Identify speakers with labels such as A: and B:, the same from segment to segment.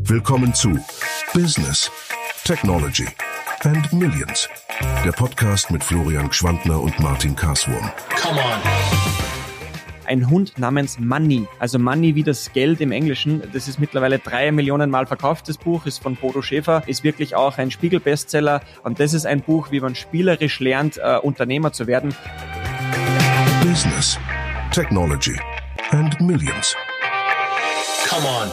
A: Willkommen zu Business, Technology and Millions. Der Podcast mit Florian Gschwandner und Martin Karswurm.
B: Come on.
C: Ein Hund namens Money, also Money wie das Geld im Englischen. Das ist mittlerweile 3 Millionen Mal verkauft, das Buch, ist von Bodo Schäfer, ist wirklich auch ein Spiegel-Bestseller. Und das ist ein Buch, wie man spielerisch lernt, Unternehmer zu werden.
A: Business, Technology and Millions.
B: Come on.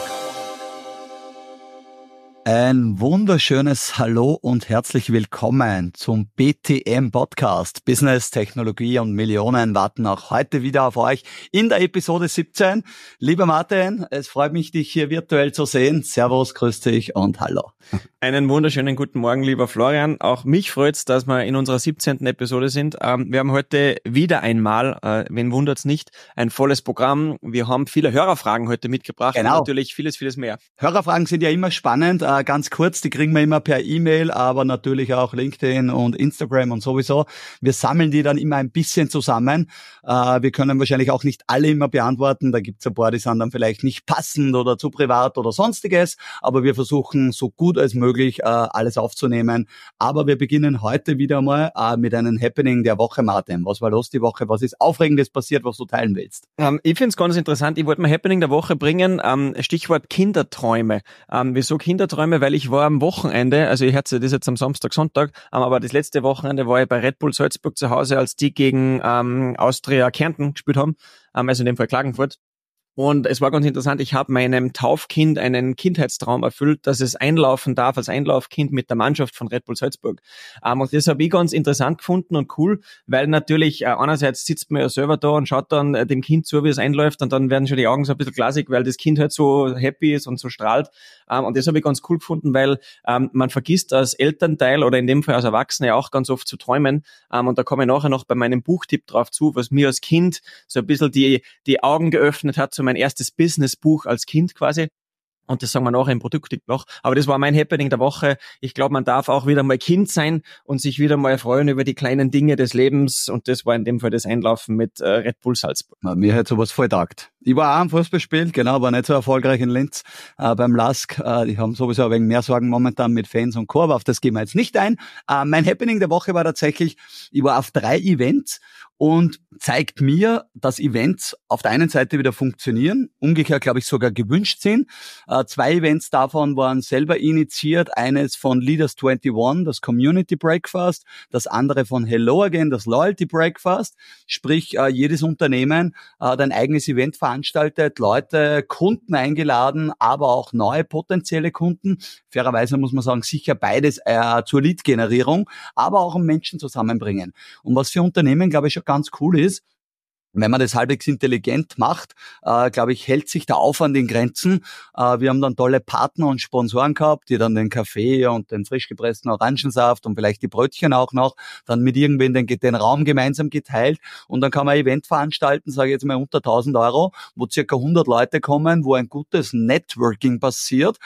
D: Ein wunderschönes Hallo und herzlich willkommen zum BTM Podcast. Business, Technologie und Millionen warten auch heute wieder auf euch in der Episode 17. Lieber Martin, es freut mich, dich hier virtuell zu sehen. Servus, grüß dich und hallo.
C: Einen wunderschönen guten Morgen, lieber Florian. Auch mich freut's, dass wir in unserer 17. Episode sind. Wir haben heute wieder einmal, wen wundert's nicht, ein volles Programm. Wir haben viele Hörerfragen heute mitgebracht.
D: Genau.
C: Und natürlich vieles mehr.
D: Hörerfragen sind ja immer spannend. Ganz kurz, die kriegen wir immer per E-Mail, aber natürlich auch LinkedIn und Instagram und sowieso. Wir sammeln die dann immer ein bisschen zusammen. Wir können wahrscheinlich auch nicht alle immer beantworten. Da gibt's ein paar, die sind dann vielleicht nicht passend oder zu privat oder sonstiges. Aber wir versuchen so gut als möglich alles aufzunehmen. Aber wir beginnen heute wieder mal mit einem Happening der Woche, Martin. Was war los die Woche? Was ist Aufregendes passiert, was du teilen willst?
C: Ich finde es ganz interessant. Ich wollte mal Happening der Woche bringen. Stichwort Kinderträume. Wieso Kinderträume? Weil ich war am Wochenende, also ich hatte das jetzt am Samstag, Sonntag, aber das letzte Wochenende war ich bei Red Bull Salzburg zu Hause, als die gegen Austria Kärnten gespielt haben, also in dem Fall Klagenfurt. Und es war ganz interessant, ich habe meinem Taufkind einen Kindheitstraum erfüllt, dass es einlaufen darf als Einlaufkind mit der Mannschaft von Red Bull Salzburg. Und das habe ich ganz interessant gefunden und cool, weil natürlich einerseits sitzt man ja selber da und schaut dann dem Kind zu, wie es einläuft, und dann werden schon die Augen so ein bisschen glasig, weil das Kind halt so happy ist und so strahlt. Und das habe ich ganz cool gefunden, weil man vergisst als Elternteil oder in dem Fall als Erwachsene auch ganz oft zu träumen. Und da komme ich nachher noch bei meinem Buchtipp drauf zu, was mir als Kind so ein bisschen die Augen geöffnet hat, mein erstes Businessbuch als Kind quasi. Und das sagen wir nachher im Produkttipp noch. Aber das war mein Happening der Woche. Ich glaube, man darf auch wieder mal Kind sein und sich wieder mal freuen über die kleinen Dinge des Lebens. Und das war in dem Fall das Einlaufen mit Red Bull Salzburg.
D: Mir hat sowas voll taugt. Ich war auch am Fußballspiel, genau, war nicht so erfolgreich in Linz beim LASK. Die haben sowieso ein wenig mehr Sorgen momentan mit Fans und Co., aber auf das gehen wir jetzt nicht ein. Mein Happening der Woche war tatsächlich, ich war auf 3 Events und zeigt mir, dass Events auf der einen Seite wieder funktionieren, umgekehrt, glaube ich, sogar gewünscht sind. 2 Events davon waren selber initiiert, eines von Leaders 21, das Community Breakfast, das andere von Hello Again, das Loyalty Breakfast. Sprich, jedes Unternehmen hat ein eigenes Event veranstaltet, Leute, Kunden eingeladen, aber auch neue potenzielle Kunden. Fairerweise muss man sagen, sicher beides zur Lead-Generierung, aber auch um Menschen zusammenbringen. Und was für Unternehmen, glaube ich, schon ganz cool ist, wenn man das halbwegs intelligent macht, glaube ich, hält sich der Aufwand in Grenzen. Wir haben dann tolle Partner und Sponsoren gehabt, die dann den Kaffee und den frisch gepressten Orangensaft und vielleicht die Brötchen auch noch dann mit irgendwen den Raum gemeinsam geteilt. Und dann kann man ein Event veranstalten, sage ich jetzt mal unter 1.000 Euro, wo circa 100 Leute kommen, wo ein gutes Networking passiert.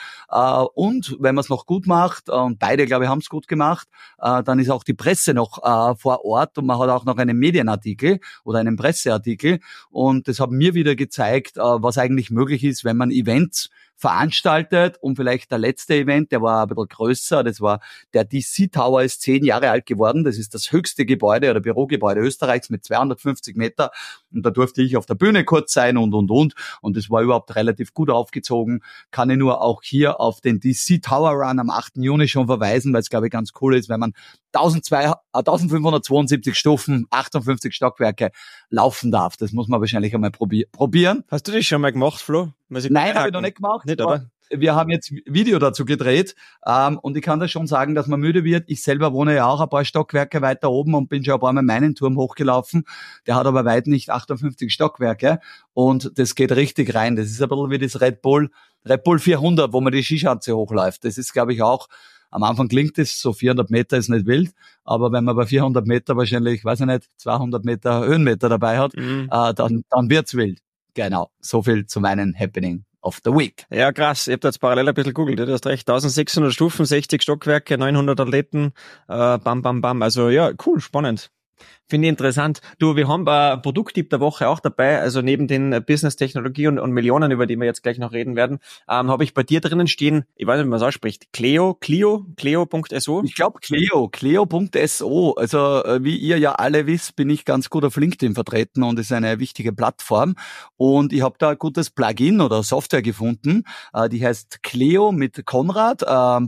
D: Und wenn man es noch gut macht, und beide, glaube ich, haben es gut gemacht, dann ist auch die Presse noch vor Ort und man hat auch noch einen Medienartikel oder einen Presseartikel. Und das hat mir wieder gezeigt, was eigentlich möglich ist, wenn man Events veranstaltet. Und vielleicht der letzte Event, der war ein bisschen größer, das war der DC Tower, ist 10 Jahre alt geworden. Das ist das höchste Gebäude oder Bürogebäude Österreichs mit 250 Meter. Und da durfte ich auf der Bühne kurz sein und. Und das war überhaupt relativ gut aufgezogen. Kann ich nur auch hier auf den DC Tower Run am 8. Juni schon verweisen, weil es, glaube ich, ganz cool ist, wenn man 1572 Stufen, 58 Stockwerke laufen darf. Das muss man wahrscheinlich einmal probieren.
C: Hast du das schon mal gemacht, Flo?
D: Nein, habe ich noch nicht gemacht.
C: Nicht, oder?
D: Wir haben jetzt Video dazu gedreht und ich kann da schon sagen, dass man müde wird. Ich selber wohne ja auch ein paar Stockwerke weiter oben und bin schon ein paar Mal meinen Turm hochgelaufen. Der hat aber weit nicht 58 Stockwerke und das geht richtig rein. Das ist ein bisschen wie das Red Bull 400, wo man die Skischanze hochläuft. Das ist, glaube ich, auch, am Anfang klingt es, so 400 Meter ist nicht wild, aber wenn man bei 400 Meter wahrscheinlich, weiß ich nicht, 200 Meter Höhenmeter dabei hat, dann wird's wild. Genau, so viel zu meinem Happening of the Week.
C: Ja, krass. Ich habe da jetzt parallel ein bisschen googelt. Du hast recht. 1600 Stufen, 60 Stockwerke, 900 Athleten, bam. Also ja, cool, spannend. Finde ich interessant. Du, wir haben ein Produkttipp der Woche auch dabei, also neben den Business-Technologie und Millionen, über die wir jetzt gleich noch reden werden, habe ich bei dir drinnen stehen, ich weiß nicht, wie man es ausspricht, Cleo.so?
D: Ich glaube Cleo.so. Also wie ihr ja alle wisst, bin ich ganz gut auf LinkedIn vertreten und ist eine wichtige Plattform. Und ich habe da ein gutes Plugin oder Software gefunden, die heißt Cleo mit Konrad,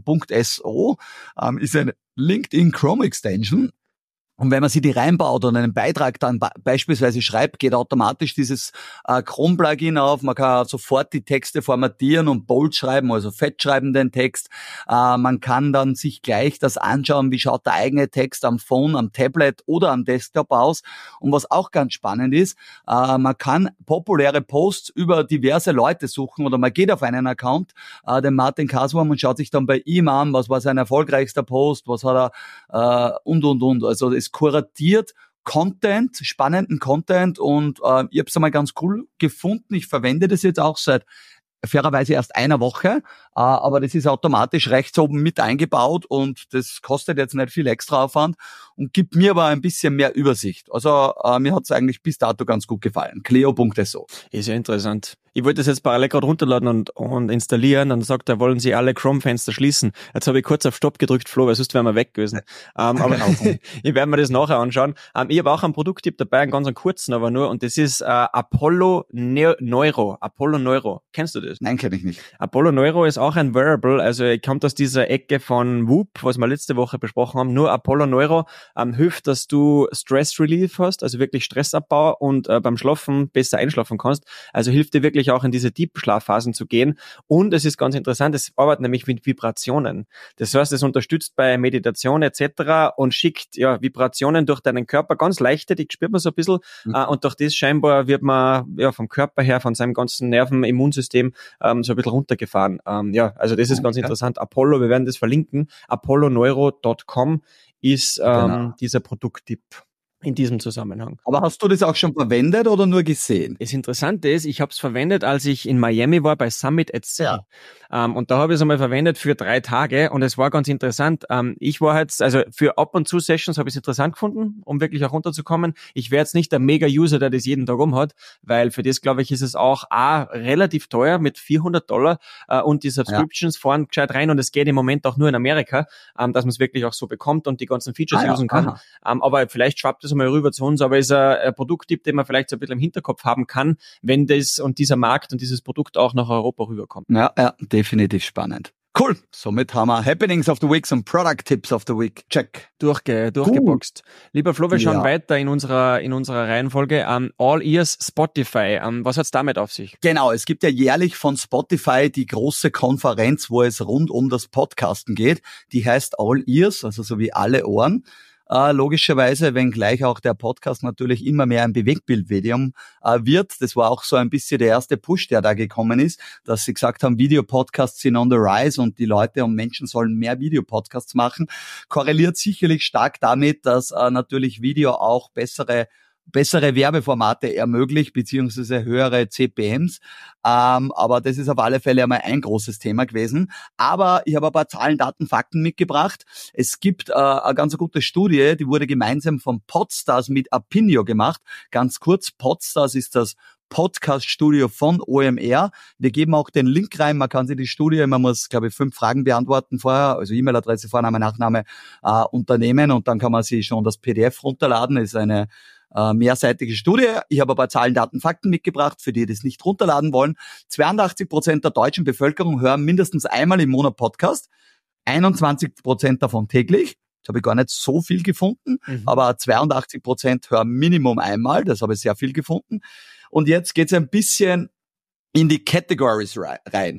D: .so, ist eine LinkedIn Chrome Extension. Und wenn man sie die reinbaut und einen Beitrag dann beispielsweise schreibt, geht automatisch dieses Chrome-Plugin auf. Man kann sofort die Texte formatieren und bold schreiben, also fett schreiben den Text. Man kann dann sich gleich das anschauen, wie schaut der eigene Text am Phone, am Tablet oder am Desktop aus. Und was auch ganz spannend ist, man kann populäre Posts über diverse Leute suchen oder man geht auf einen Account, den Martin Kaswurm, und schaut sich dann bei ihm an, was war sein erfolgreichster Post, was hat er und. Also es kuratiert Content, spannenden Content, und ich habe es einmal ganz cool gefunden. Ich verwende das jetzt auch seit fairerweise erst einer Woche, aber das ist automatisch rechts oben mit eingebaut und das kostet jetzt nicht viel Extraaufwand und gibt mir aber ein bisschen mehr Übersicht. Also mir hat es eigentlich bis dato ganz gut gefallen. Cleo.so.
C: Ist ja interessant. Ich wollte das jetzt parallel gerade runterladen und installieren, dann sagt er, wollen Sie alle Chrome-Fenster schließen. Jetzt habe ich kurz auf Stopp gedrückt, Flo, weil sonst wären wir weg gewesen. Aber ich werde mir das nachher anschauen. Ich habe auch einen Produkttipp dabei, einen ganz kurzen aber nur, und das ist Apollo Neuro. Apollo Neuro. Kennst du das?
D: Nein, kenne ich nicht.
C: Apollo Neuro ist auch ein Wearable, also kommt aus dieser Ecke von Whoop, was wir letzte Woche besprochen haben. Nur Apollo Neuro hilft, dass du Stress Relief hast, also wirklich Stressabbau und beim Schlafen besser einschlafen kannst. Also hilft dir wirklich auch in diese Deep-Schlafphasen zu gehen. Und es ist ganz interessant, es arbeitet nämlich mit Vibrationen. Das heißt, es unterstützt bei Meditation etc. und schickt Vibrationen durch deinen Körper, ganz leichte, die spürt man so ein bisschen. Und durch das scheinbar wird man vom Körper her, von seinem ganzen Nerven-Immunsystem so ein bisschen runtergefahren. Also das ist ganz interessant. Apollo, wir werden das verlinken. apolloneuro.com ist dieser Produkttipp in diesem Zusammenhang.
D: Aber hast du das auch schon verwendet oder nur gesehen?
C: Das Interessante ist, ich habe es verwendet, als ich in Miami war bei Summit at Sea. Und da habe ich es einmal verwendet für 3 Tage und es war ganz interessant. Ich war jetzt, also für Ab- und Zu-Sessions habe ich es interessant gefunden, um wirklich auch runterzukommen. Ich wäre jetzt nicht der Mega-User, der das jeden Tag hat, weil für das, glaube ich, ist es auch relativ teuer mit $400 und die Subscriptions fahren gescheit rein und es geht im Moment auch nur in Amerika, dass man es wirklich auch so bekommt und die ganzen Features usen kann. Aber vielleicht schwappt es mal rüber zu uns, aber ist ein Produkttipp, den man vielleicht so ein bisschen im Hinterkopf haben kann, wenn das und dieser Markt und dieses Produkt auch nach Europa rüberkommt.
D: Ja, definitiv spannend. Cool. Somit haben wir Happenings of the Week und Product Tips of the Week. Check.
C: Durchgeboxt. Lieber Flo, wir schauen weiter in unserer Reihenfolge. All Ears Spotify. Was hat's damit auf sich?
D: Genau, es gibt ja jährlich von Spotify die große Konferenz, wo es rund um das Podcasten geht. Die heißt All Ears, also so wie alle Ohren. Logischerweise, wenngleich auch der Podcast natürlich immer mehr ein Bewegtbildmedium wird. Das war auch so ein bisschen der erste Push, der da gekommen ist, dass sie gesagt haben, Videopodcasts sind on the rise und die Leute und Menschen sollen mehr Videopodcasts machen. Korreliert sicherlich stark damit, dass natürlich Video auch bessere Werbeformate ermöglicht, beziehungsweise höhere CPMs. Aber das ist auf alle Fälle einmal ein großes Thema gewesen. Aber ich habe ein paar Zahlen, Daten, Fakten mitgebracht. Es gibt eine ganz gute Studie, die wurde gemeinsam von Podstars mit Apinio gemacht. Ganz kurz, Podstars ist das Podcast-Studio von OMR. Wir geben auch den Link rein, man kann sich die Studie, man muss, glaube ich, 5 Fragen beantworten vorher, also E-Mail-Adresse, Vorname, Nachname, Unternehmen, und dann kann man sich schon das PDF runterladen. Das ist eine mehrseitige Studie. Ich habe ein paar Zahlen, Daten, Fakten mitgebracht, für die das nicht runterladen wollen. 82% der deutschen Bevölkerung hören mindestens einmal im Monat Podcast, 21% davon täglich. Das habe ich gar nicht so viel gefunden, aber 82% hören Minimum einmal, das habe ich sehr viel gefunden. Und jetzt geht's ein bisschen in die Categories rein.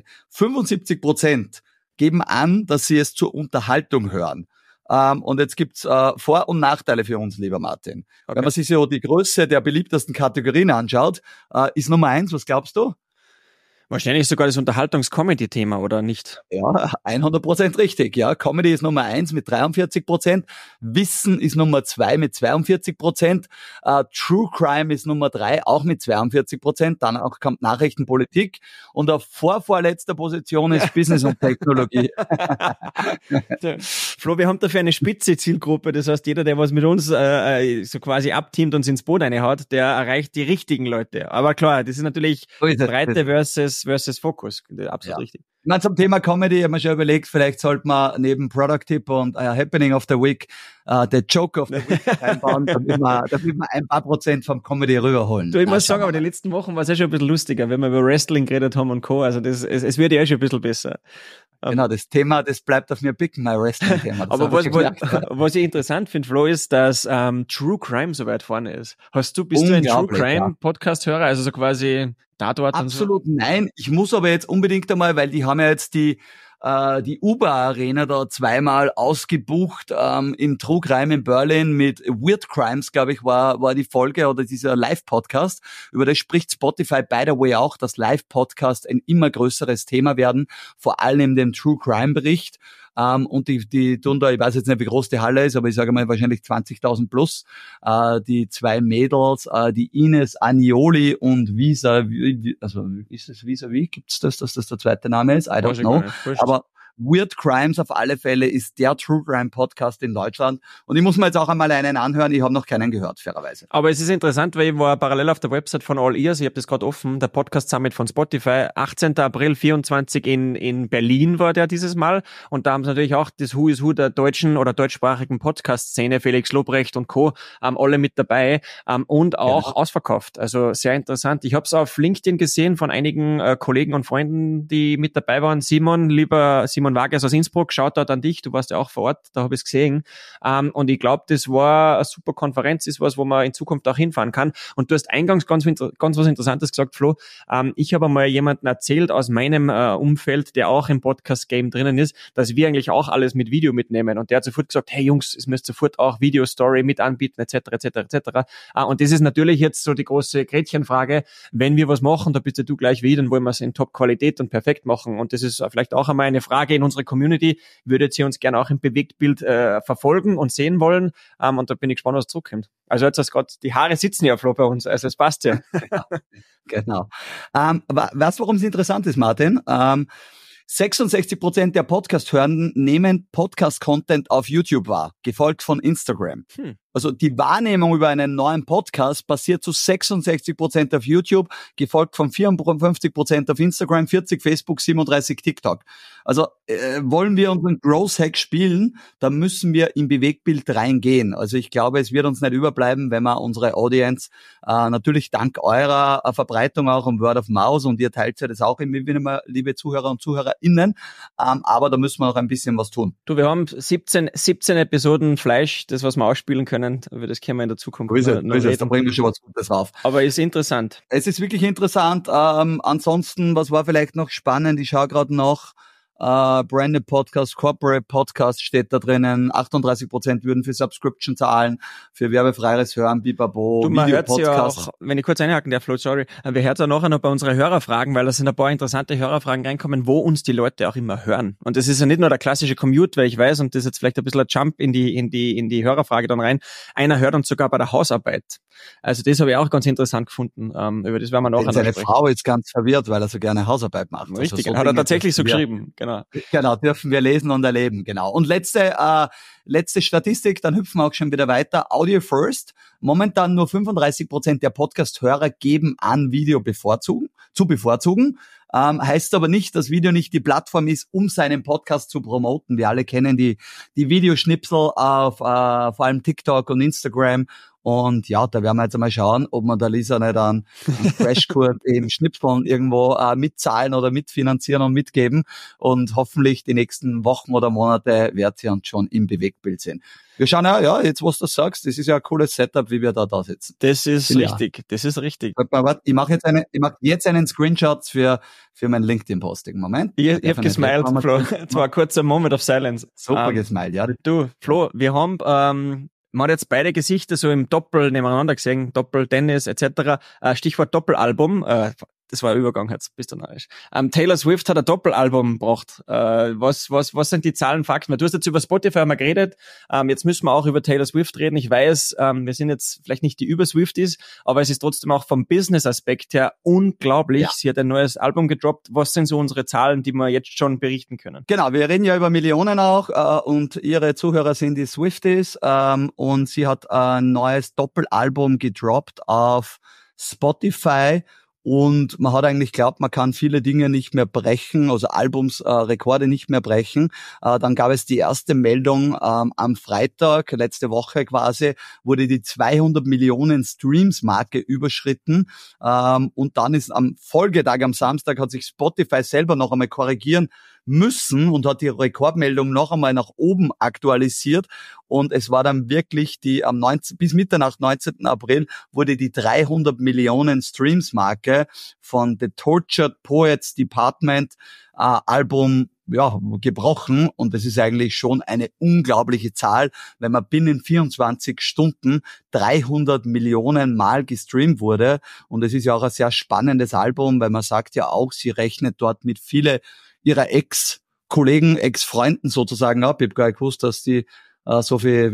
D: 75% geben an, dass sie es zur Unterhaltung hören. Und jetzt gibt's Vor- und Nachteile für uns, lieber Martin. Okay. Wenn man sich so die Größe der beliebtesten Kategorien anschaut, ist Nummer 1, was glaubst du?
C: Wahrscheinlich sogar das Unterhaltungs-Comedy-Thema, oder nicht?
D: Ja, 100% richtig. Ja, Comedy ist Nummer 1 mit 43%. Wissen ist Nummer 2 mit 42%. True Crime ist Nummer 3, auch mit 42%. Dann auch kommt Nachrichtenpolitik. Und auf vorvorletzter Position ist Business und Technologie.
C: Flo, wir haben dafür eine spitze Zielgruppe. Das heißt, jeder, der was mit uns so quasi abteamt und ins Boot reinhaut, der erreicht die richtigen Leute. Aber klar, das ist natürlich Breite versus Fokus. Absolut richtig.
D: Ich meine, zum Thema Comedy haben wir schon überlegt, vielleicht sollte man neben Product Tip und Happening of the Week der Joke of the Week einbauen, damit wir ein paar Prozent vom Comedy rüberholen.
C: Du, ich muss sagen, aber die letzten Wochen war es ja schon ein bisschen lustiger, wenn wir über Wrestling geredet haben und Co. Also es wird ja schon ein bisschen besser.
D: Genau, das Thema, das bleibt auf mir picken, mein Wrestling-Thema.
C: Aber was ich interessant finde, Flo, ist, dass True Crime so weit vorne ist. Bist du ein True Crime Podcast-Hörer, also so quasi Tatort und so?
D: Absolut nein. Ich muss aber jetzt unbedingt einmal, weil die haben ja jetzt die Uber-Arena da zweimal ausgebucht im True Crime in Berlin mit Weird Crimes, glaube ich, war die Folge oder dieser Live-Podcast. Über das spricht Spotify, by the way, auch, dass Live-Podcast ein immer größeres Thema werden, vor allem in dem True Crime-Bericht. Und die tun da, ich weiß jetzt nicht, wie groß die Halle ist, aber ich sage mal wahrscheinlich 20.000 plus. Die zwei Mädels, die Ines Anioli und Visa, also ist es Vis-a-vis? Gibt's das, dass das der zweite Name ist? I don't know. Aber Weird Crimes auf alle Fälle ist der True Crime Podcast in Deutschland. Und ich muss mir jetzt auch einmal einen anhören. Ich habe noch keinen gehört, fairerweise.
C: Aber es ist interessant, weil ich war parallel auf der Website von All Ears, ich habe das gerade offen, der Podcast Summit von Spotify, 18. April 24 in Berlin war der dieses Mal. Und da haben sie natürlich auch das Who is Who der deutschen oder deutschsprachigen Podcast-Szene, Felix Lobrecht und Co., alle mit dabei und auch ausverkauft. Also sehr interessant. Ich habe es auf LinkedIn gesehen von einigen Kollegen und Freunden, die mit dabei waren. Simon Wagers aus Innsbruck, Shoutout an dich, du warst ja auch vor Ort, da habe ich es gesehen. Und ich glaube, das war eine super Konferenz, ist was, wo man in Zukunft auch hinfahren kann. Und du hast eingangs ganz was Interessantes gesagt, Flo. Ich habe einmal jemanden erzählt aus meinem Umfeld, der auch im Podcast-Game drinnen ist, dass wir eigentlich auch alles mit Video mitnehmen. Und der hat sofort gesagt, hey Jungs, es müsst sofort auch Video-Story mit anbieten, etc., etc., etc. Und das ist natürlich jetzt so die große Gretchenfrage, wenn wir was machen, da bist du gleich wie, dann wollen wir es in Top-Qualität und perfekt machen. Und das ist vielleicht auch einmal eine Frage in unserer Community, würdet ihr uns gerne auch im Bewegtbild verfolgen und sehen wollen? Und da bin ich gespannt, was zurückkommt. Also jetzt hast gerade die Haare sitzen ja, Flo, bei uns, also es passt ja.
D: Genau. Weißt du, warum es interessant ist, Martin? 66% der Podcast-Hörenden nehmen Podcast-Content auf YouTube wahr, gefolgt von Instagram. Also die Wahrnehmung über einen neuen Podcast passiert zu 66% auf YouTube, gefolgt von 54% auf Instagram, 40 Facebook, 37 TikTok. Also wollen wir unseren Growth Hack spielen, dann müssen wir im Bewegtbild reingehen. Also ich glaube, es wird uns nicht überbleiben, wenn wir unsere Audience natürlich dank eurer Verbreitung auch und Word of Mouth, und ihr teilt ja das auch immer, liebe Zuhörer und ZuhörerInnen, aber da müssen wir noch ein bisschen was tun.
C: Du, wir haben 17 Episoden Fleisch, das was wir ausspielen können. Über das können wir in der Zukunft
D: noch reden. Da bringen wir schon was Gutes drauf.
C: Aber ist interessant.
D: Es ist wirklich interessant. Ansonsten, was war vielleicht noch spannend? Ich schaue gerade noch. Branded Podcast, Corporate Podcast steht da drinnen. 38% würden für Subscription zahlen, für werbefreies Hören, Bibabo,
C: du, man hört ja auch, wenn ich kurz einhaken darf, Flo, sorry, wir hören ja nachher noch bei unseren Hörerfragen, weil da sind ein paar interessante Hörerfragen reinkommen, wo uns die Leute auch immer hören. Und das ist ja nicht nur der klassische Commute, weil ich weiß, und das ist jetzt vielleicht ein bisschen ein Jump in die Hörerfrage dann rein, einer hört uns sogar bei der Hausarbeit. Also das habe ich auch ganz interessant gefunden. Über das werden wir nachher noch
D: sprechen. Seine Frau ist ganz verwirrt, weil er so gerne Hausarbeit macht.
C: Richtig,
D: also so
C: hat er tatsächlich so geschrieben.
D: Genau, dürfen wir lesen und erleben, genau. Und letzte Statistik, dann hüpfen wir auch schon wieder weiter. Audio First. Momentan nur 35% der Podcast-Hörer geben an, Video zu bevorzugen. Heißt aber nicht, dass Video nicht die Plattform ist, um seinen Podcast zu promoten. Wir alle kennen die Videoschnipsel auf vor allem TikTok und Instagram. Und ja, da werden wir jetzt einmal schauen, ob wir der Lisa nicht einen Crashkurs im Schnipseln irgendwo mitzahlen oder mitfinanzieren und mitgeben. Und hoffentlich die nächsten Wochen oder Monate wird sie uns schon im Bewegtbild sehen. Wir schauen ja, jetzt was du sagst, das ist ja ein cooles Setup, wie wir da sitzen.
C: Das ist richtig, das ist richtig.
D: Warte, ich mache jetzt einen Screenshot für mein LinkedIn-Posting. Moment.
C: Ich hab gesmiled, Flo. Es war ein kurzer Moment of silence.
D: Super gesmiled, ja.
C: Du, Flo, wir haben man hat jetzt beide Gesichter so im Doppel nebeneinander gesehen, Doppel-Tennis etc. Stichwort Doppelalbum. das war ein Übergang jetzt, bist du narrisch. Taylor Swift hat ein Doppelalbum gebracht. Was sind die Zahlen, Fakten? Du hast jetzt über Spotify einmal geredet. Jetzt müssen wir auch über Taylor Swift reden. Ich weiß, wir sind jetzt vielleicht nicht die Über-Swifties, aber es ist trotzdem auch vom Business-Aspekt her unglaublich. Ja. Sie hat ein neues Album gedroppt. Was sind so unsere Zahlen, die wir jetzt schon berichten können?
D: Genau, wir reden ja über Millionen auch und ihre Zuhörer sind die Swifties und sie hat ein neues Doppelalbum gedroppt auf Spotify. Und man hat eigentlich geglaubt, man kann viele Dinge nicht mehr brechen, also Rekorde nicht mehr brechen. Dann gab es die erste Meldung am Freitag, letzte Woche quasi, wurde die 200 Millionen Streams-Marke überschritten. Und dann ist am Folgetag, am Samstag, hat sich Spotify selber noch einmal korrigieren müssen und hat die Rekordmeldung noch einmal nach oben aktualisiert. Und es war dann wirklich bis Mitternacht, 19. April, wurde die 300 Millionen Streams-Marke von The Tortured Poets Department Album gebrochen. Und das ist eigentlich schon eine unglaubliche Zahl, wenn man binnen 24 Stunden 300 Millionen Mal gestreamt wurde. Und es ist ja auch ein sehr spannendes Album, weil man sagt ja auch, sie rechnet dort mit viele ihrer Ex-Kollegen, Ex-Freunden sozusagen ab. Ich habe gar nicht gewusst, dass die so viel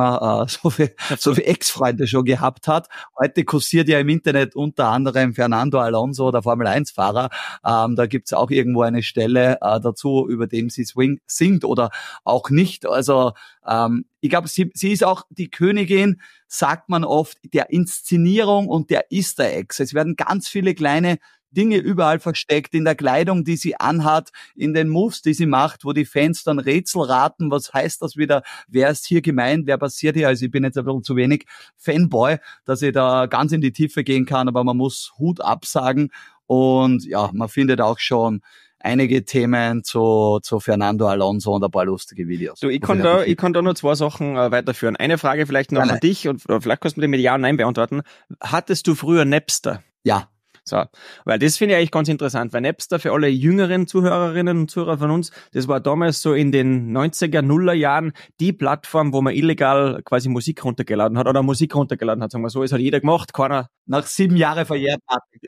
D: Ex-Freunde schon gehabt hat. Heute kursiert ja im Internet unter anderem Fernando Alonso, der Formel-1-Fahrer. Da gibt's auch irgendwo eine Stelle dazu, über dem sie singt oder auch nicht. Also ich glaube, sie ist auch die Königin, sagt man oft, der Inszenierung und der Easter Eggs. Es werden ganz viele kleine Dinge überall versteckt, in der Kleidung, die sie anhat, in den Moves, die sie macht, wo die Fans dann Rätsel raten, was heißt das wieder, wer ist hier gemeint, wer passiert hier, also ich bin jetzt ein bisschen zu wenig Fanboy, dass ich da ganz in die Tiefe gehen kann, aber man muss Hut absagen und ja, man findet auch schon einige Themen zu Fernando Alonso und ein paar lustige Videos.
C: Du, ich kann da nur zwei Sachen weiterführen. Eine Frage vielleicht noch an dich und vielleicht kannst du mir die mit Ja und Nein beantworten. Hattest du früher Napster?
D: Ja.
C: So, weil das finde ich eigentlich ganz interessant, weil Napster für alle jüngeren Zuhörerinnen und Zuhörer von uns, das war damals so in den 90er, Nuller Jahren die Plattform, wo man illegal quasi Musik runtergeladen hat oder Musik runtergeladen hat, sagen wir so. Es hat jeder gemacht, keiner.
D: Nach 7 Jahren verjährt.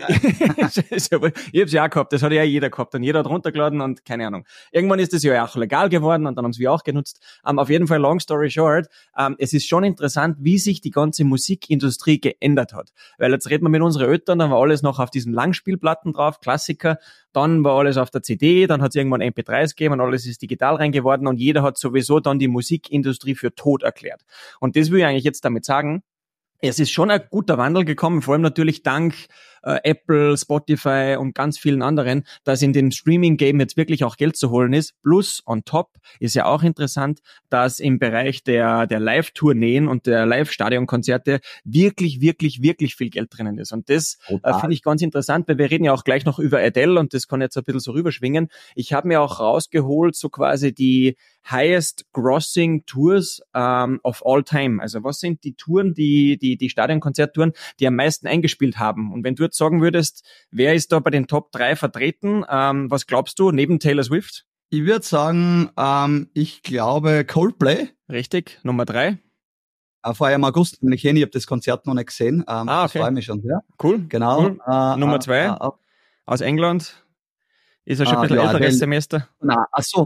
C: Ich hab's ja auch gehabt, das hat ja jeder gehabt und jeder hat runtergeladen und keine Ahnung. Irgendwann ist das ja auch legal geworden und dann haben sie auch genutzt. Auf jeden Fall, long story short, es ist schon interessant, wie sich die ganze Musikindustrie geändert hat. Weil jetzt reden wir mit unseren Eltern, dann war alles noch auf diesen Langspielplatten drauf, Klassiker, dann war alles auf der CD, dann hat es irgendwann MP3s gegeben und alles ist digital rein geworden und jeder hat sowieso dann die Musikindustrie für tot erklärt. Und das will ich eigentlich jetzt damit sagen, es ist schon ein guter Wandel gekommen, vor allem natürlich dank Apple, Spotify und ganz vielen anderen, dass in dem Streaming-Game jetzt wirklich auch Geld zu holen ist. Plus, on top, ist ja auch interessant, dass im Bereich der Live-Tourneen und der Live-Stadion-Konzerte wirklich, wirklich, wirklich viel Geld drinnen ist. Und das finde ich ganz interessant, weil wir reden ja auch gleich noch über Adele und das kann jetzt ein bisschen so rüberschwingen. Ich habe mir auch rausgeholt, so quasi die highest grossing Tours of all time. Also was sind die Touren, die Stadionkonzerttouren, die am meisten eingespielt haben? Und wenn du jetzt sagen würdest, wer ist da bei den Top 3 vertreten? Was glaubst du, neben Taylor Swift?
D: Ich würde sagen, ich glaube Coldplay.
C: Richtig, Nummer 3.
D: Vor allem im August, nämlich ich habe das Konzert noch nicht gesehen.
C: Okay.
D: Das freue mich schon sehr.
C: Cool.
D: Genau.
C: Cool. Nummer 2, aus England. Ist er schon ein bisschen älter als Semester?
D: Na, ach so.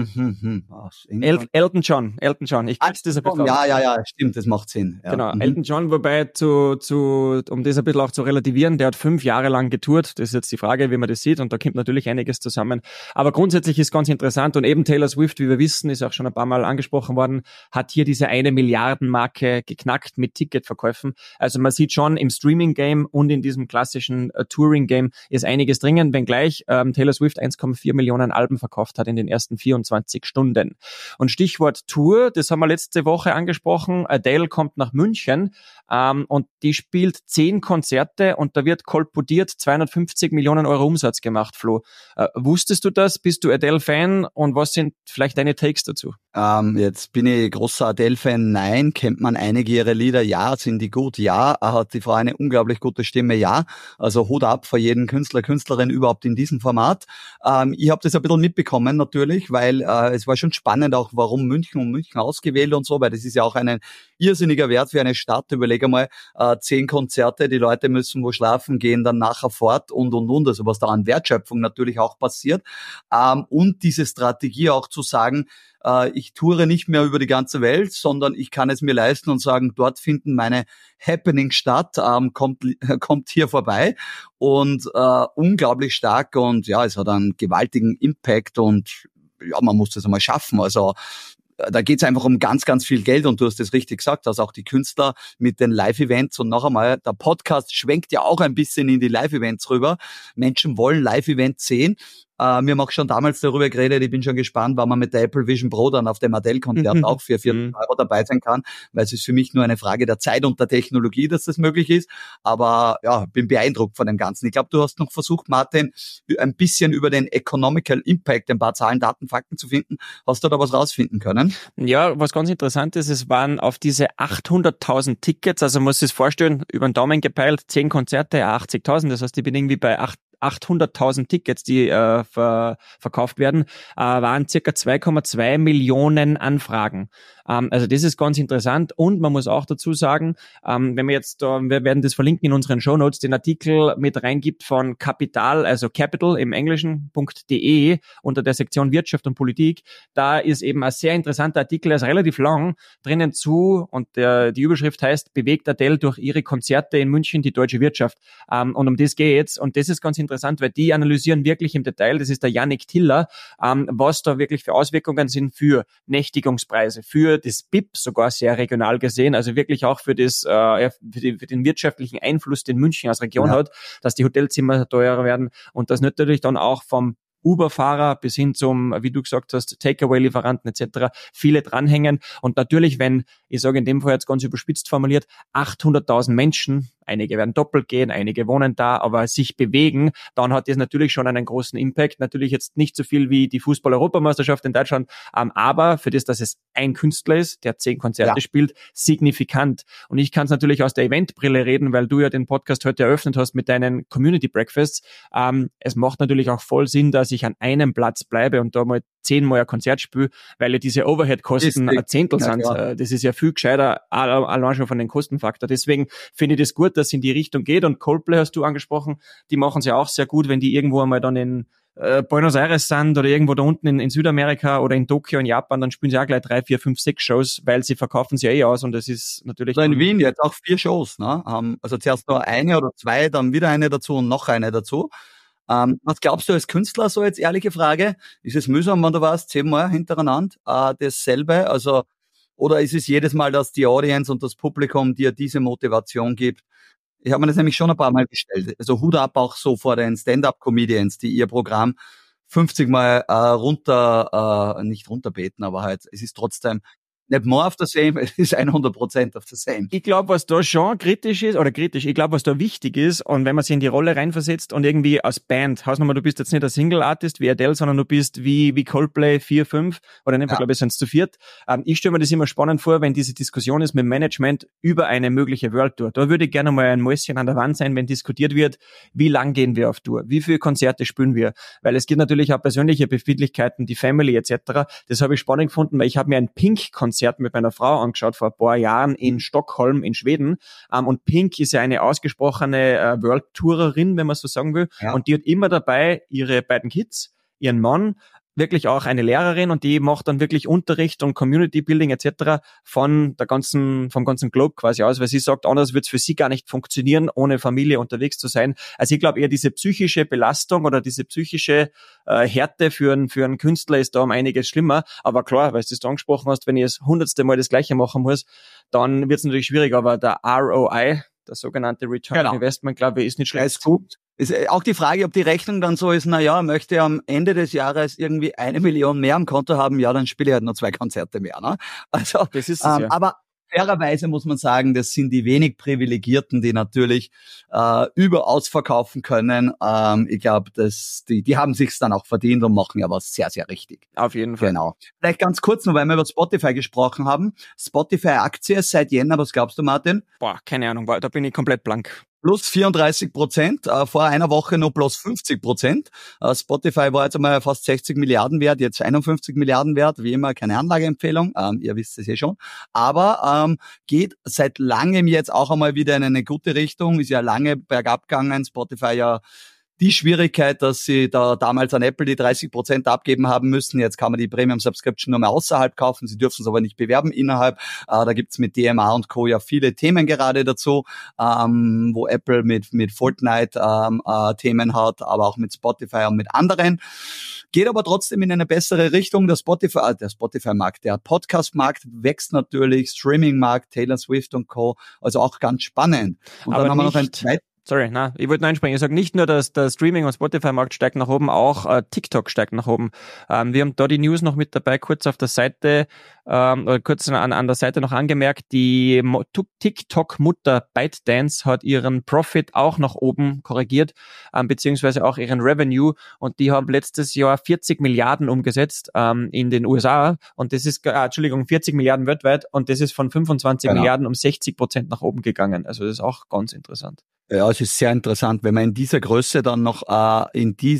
C: Elton John. Ich kenn's das ein bisschen.
D: Ja, stimmt, das macht Sinn. Ja.
C: Genau, Elton John, wobei um das ein bisschen auch zu relativieren, der hat 5 Jahre lang getourt. Das ist jetzt die Frage, wie man das sieht und da kommt natürlich einiges zusammen. Aber grundsätzlich ist ganz interessant und eben Taylor Swift, wie wir wissen, ist auch schon ein paar Mal angesprochen worden, hat hier diese 1 Milliarden-Marke geknackt mit Ticketverkäufen. Also man sieht schon im Streaming-Game und in diesem klassischen Touring-Game ist einiges dringend, wenngleich Taylor Swift 1,4 Millionen Alben verkauft hat in den ersten 24 Stunden. Und Stichwort Tour, das haben wir letzte Woche angesprochen. Adele kommt nach München und die spielt 10 Konzerte und da wird kolportiert 250 Millionen Euro Umsatz gemacht, Flo. Wusstest du das? Bist du Adele-Fan und was sind vielleicht deine Takes dazu?
D: Jetzt bin ich großer Adele-Fan. Nein. Kennt man einige ihrer Lieder? Ja. Sind die gut? Ja. Hat die Frau eine unglaublich gute Stimme? Ja. Also Hut ab vor jedem Künstler, Künstlerin überhaupt in diesem Format. Ich habe das ein bisschen mitbekommen natürlich, weil es war schon spannend auch, warum München ausgewählt und so, weil das ist ja auch eine irrsinniger Wert für eine Stadt. Überleg einmal, 10 Konzerte, die Leute müssen wo schlafen, gehen dann nachher fort und. Also was da an Wertschöpfung natürlich auch passiert. Und diese Strategie auch zu sagen, ich toure nicht mehr über die ganze Welt, sondern ich kann es mir leisten und sagen, dort finden meine Happenings statt, kommt hier vorbei und unglaublich stark und ja, es hat einen gewaltigen Impact und ja, man muss das einmal schaffen. Also da geht's einfach um ganz, ganz viel Geld und du hast es richtig gesagt, dass auch die Künstler mit den Live-Events und noch einmal, der Podcast schwenkt ja auch ein bisschen in die Live-Events rüber. Menschen wollen Live-Events sehen. Wir haben auch schon damals darüber geredet, ich bin schon gespannt, wann man mit der Apple Vision Pro dann auf dem Adele-Konzert auch für 4 Euro dabei sein kann, weil es ist für mich nur eine Frage der Zeit und der Technologie, dass das möglich ist. Aber ja, bin beeindruckt von dem Ganzen. Ich glaube, du hast noch versucht, Martin, ein bisschen über den Economical Impact, ein paar Zahlen, Daten, Fakten zu finden. Hast du da was rausfinden können?
C: Ja, was ganz interessant ist, es waren auf diese 800.000 Tickets, also man muss sich vorstellen, über den Daumen gepeilt, 10 Konzerte, 80.000, das heißt, ich bin irgendwie bei 800.000 Tickets, die verkauft werden, waren circa 2,2 Millionen Anfragen. Also das ist ganz interessant und man muss auch dazu sagen, wenn wir jetzt, wir werden das verlinken in unseren Shownotes, den Artikel mit reingibt von Capital, also Capital im Englischen.de unter der Sektion Wirtschaft und Politik, da ist eben ein sehr interessanter Artikel, der ist relativ lang, drinnen zu und die Überschrift heißt, bewegt Adele durch ihre Konzerte in München die deutsche Wirtschaft. Und um das geht's und das ist ganz interessant, weil die analysieren wirklich im Detail, das ist der Yannick Tiller, was da wirklich für Auswirkungen sind für Nächtigungspreise, für das BIP sogar sehr regional gesehen, also wirklich auch für das für den wirtschaftlichen Einfluss, den München als Region hat, dass die Hotelzimmer teurer werden und das natürlich dann auch vom Uber-Fahrer bis hin zum, wie du gesagt hast, Takeaway-Lieferanten etc. viele dranhängen. Und natürlich, wenn, ich sage in dem Fall jetzt ganz überspitzt formuliert, 800.000 Menschen, einige werden doppelt gehen, einige wohnen da, aber sich bewegen, dann hat das natürlich schon einen großen Impact. Natürlich jetzt nicht so viel wie die Fußball-Europameisterschaft in Deutschland, aber für das, dass es ein Künstler ist, der 10 Konzerte spielt, signifikant. Und ich kann es natürlich aus der Eventbrille reden, weil du ja den Podcast heute eröffnet hast mit deinen Community Breakfasts. Es macht natürlich auch voll Sinn, dass ich an einem Platz bleibe und da mal 10-mal ein Konzert spiele, weil ja diese Overhead-Kosten ein Zehntel sind. Das ist ja viel gescheiter, allein schon von den Kostenfaktor. Deswegen finde ich das gut, dass es in die Richtung geht. Und Coldplay hast du angesprochen, die machen es ja auch sehr gut, wenn die irgendwo einmal dann in Buenos Aires sind oder irgendwo da unten in Südamerika oder in Tokio, in Japan, dann spielen sie auch gleich 3, 4, 5, 6 Shows, weil sie verkaufen sie ja aus und das ist natürlich...
D: Also in Wien jetzt auch 4 Shows, ne? Also zuerst nur eine oder 2, dann wieder eine dazu und noch eine dazu. Was glaubst du als Künstler, so jetzt ehrliche Frage, ist es mühsam, wenn du warst, 10-mal hintereinander dasselbe, also oder ist es jedes Mal, dass die Audience und das Publikum dir diese Motivation gibt? Ich habe mir das nämlich schon ein paar Mal gestellt, also Hut ab auch so vor den Stand-Up-Comedians, die ihr Programm 50 Mal nicht runterbeten, aber halt, es ist trotzdem nicht more of the same, es ist 100% of the same.
C: Ich glaube, was da schon kritisch ist, ich glaube, was da wichtig ist, und wenn man sich in die Rolle reinversetzt und irgendwie als Band, Hausnummer, du bist jetzt nicht ein Single-Artist wie Adele, sondern du bist wie Coldplay 4, 5, oder in dem Fall, glaube ich, sind es zu 4. Ich stelle mir das immer spannend vor, wenn diese Diskussion ist mit dem Management über eine mögliche World Tour. Da würde ich gerne mal ein Mäuschen an der Wand sein, wenn diskutiert wird, wie lang gehen wir auf Tour, wie viele Konzerte spielen wir, weil es gibt natürlich auch persönliche Befindlichkeiten, die Family etc. Das habe ich spannend gefunden, weil ich habe mir ein Pink-Konzert mit meiner Frau angeschaut vor ein paar Jahren in Stockholm in Schweden und Pink ist ja eine ausgesprochene World-Tourerin, wenn man so sagen will, und die hat immer dabei ihre beiden Kids, ihren Mann, wirklich auch eine Lehrerin und die macht dann wirklich Unterricht und Community Building etc. vom ganzen Globe quasi aus, weil sie sagt, anders wird es für sie gar nicht funktionieren, ohne Familie unterwegs zu sein. Also ich glaube eher diese psychische Belastung oder diese psychische Härte für einen Künstler ist da um einiges schlimmer. Aber klar, weil du das angesprochen hast, wenn ich das 100. Mal das Gleiche machen muss, dann wird es natürlich schwierig, aber der ROI, der sogenannte Return on Investment, glaube ich, ist nicht schlecht.
D: Ist gut. Ist auch die Frage, ob die Rechnung dann so ist, möchte er am Ende des Jahres irgendwie 1 Million mehr am Konto haben, dann spiele ich halt nur 2 Konzerte mehr. Ne? Also, das ist es, aber fairerweise muss man sagen, das sind die wenig Privilegierten, die natürlich überaus verkaufen können. Ich glaube, die haben sich's dann auch verdient und machen ja was sehr, sehr richtig.
C: Auf jeden Fall.
D: Genau. Vielleicht ganz kurz noch, weil wir über Spotify gesprochen haben. Spotify-Aktie seit Jänner, was glaubst du, Martin?
C: Keine Ahnung, da bin ich komplett blank.
D: plus 34%, vor einer Woche noch plus 50%. Spotify war jetzt einmal fast 60 Milliarden wert, jetzt 51 Milliarden wert, wie immer keine Anlageempfehlung, ihr wisst es schon. Aber geht seit langem jetzt auch einmal wieder in eine gute Richtung, ist ja lange bergab gegangen, Spotify ja die Schwierigkeit, dass sie da damals an Apple die 30% abgeben haben müssen. Jetzt kann man die Premium Subscription nur mehr außerhalb kaufen. Sie dürfen es aber nicht bewerben innerhalb. Da gibt's mit DMA und Co. ja viele Themen gerade dazu, wo Apple mit Fortnite Themen hat, aber auch mit Spotify und mit anderen. Geht aber trotzdem in eine bessere Richtung. Der Spotify-Markt, der Podcast-Markt wächst natürlich, Streaming-Markt, Taylor Swift und Co. Also auch ganz spannend. Und
C: aber
D: dann haben wir noch ein zweites.
C: Sorry, ich wollte nur einspringen. Ich sage nicht nur, dass der Streaming- und Spotify-Markt steigt nach oben, auch TikTok steigt nach oben. Wir haben da die News noch mit dabei, kurz auf der Seite, oder kurz an der Seite noch angemerkt, die TikTok-Mutter ByteDance hat ihren Profit auch nach oben korrigiert, beziehungsweise auch ihren Revenue, und die haben letztes Jahr 40 Milliarden umgesetzt in den USA, und das ist, 40 Milliarden weltweit, und das ist von 25 Milliarden um 60% nach oben gegangen. Also das ist auch ganz interessant.
D: Ja, es ist sehr interessant, wenn man in dieser Größe dann noch also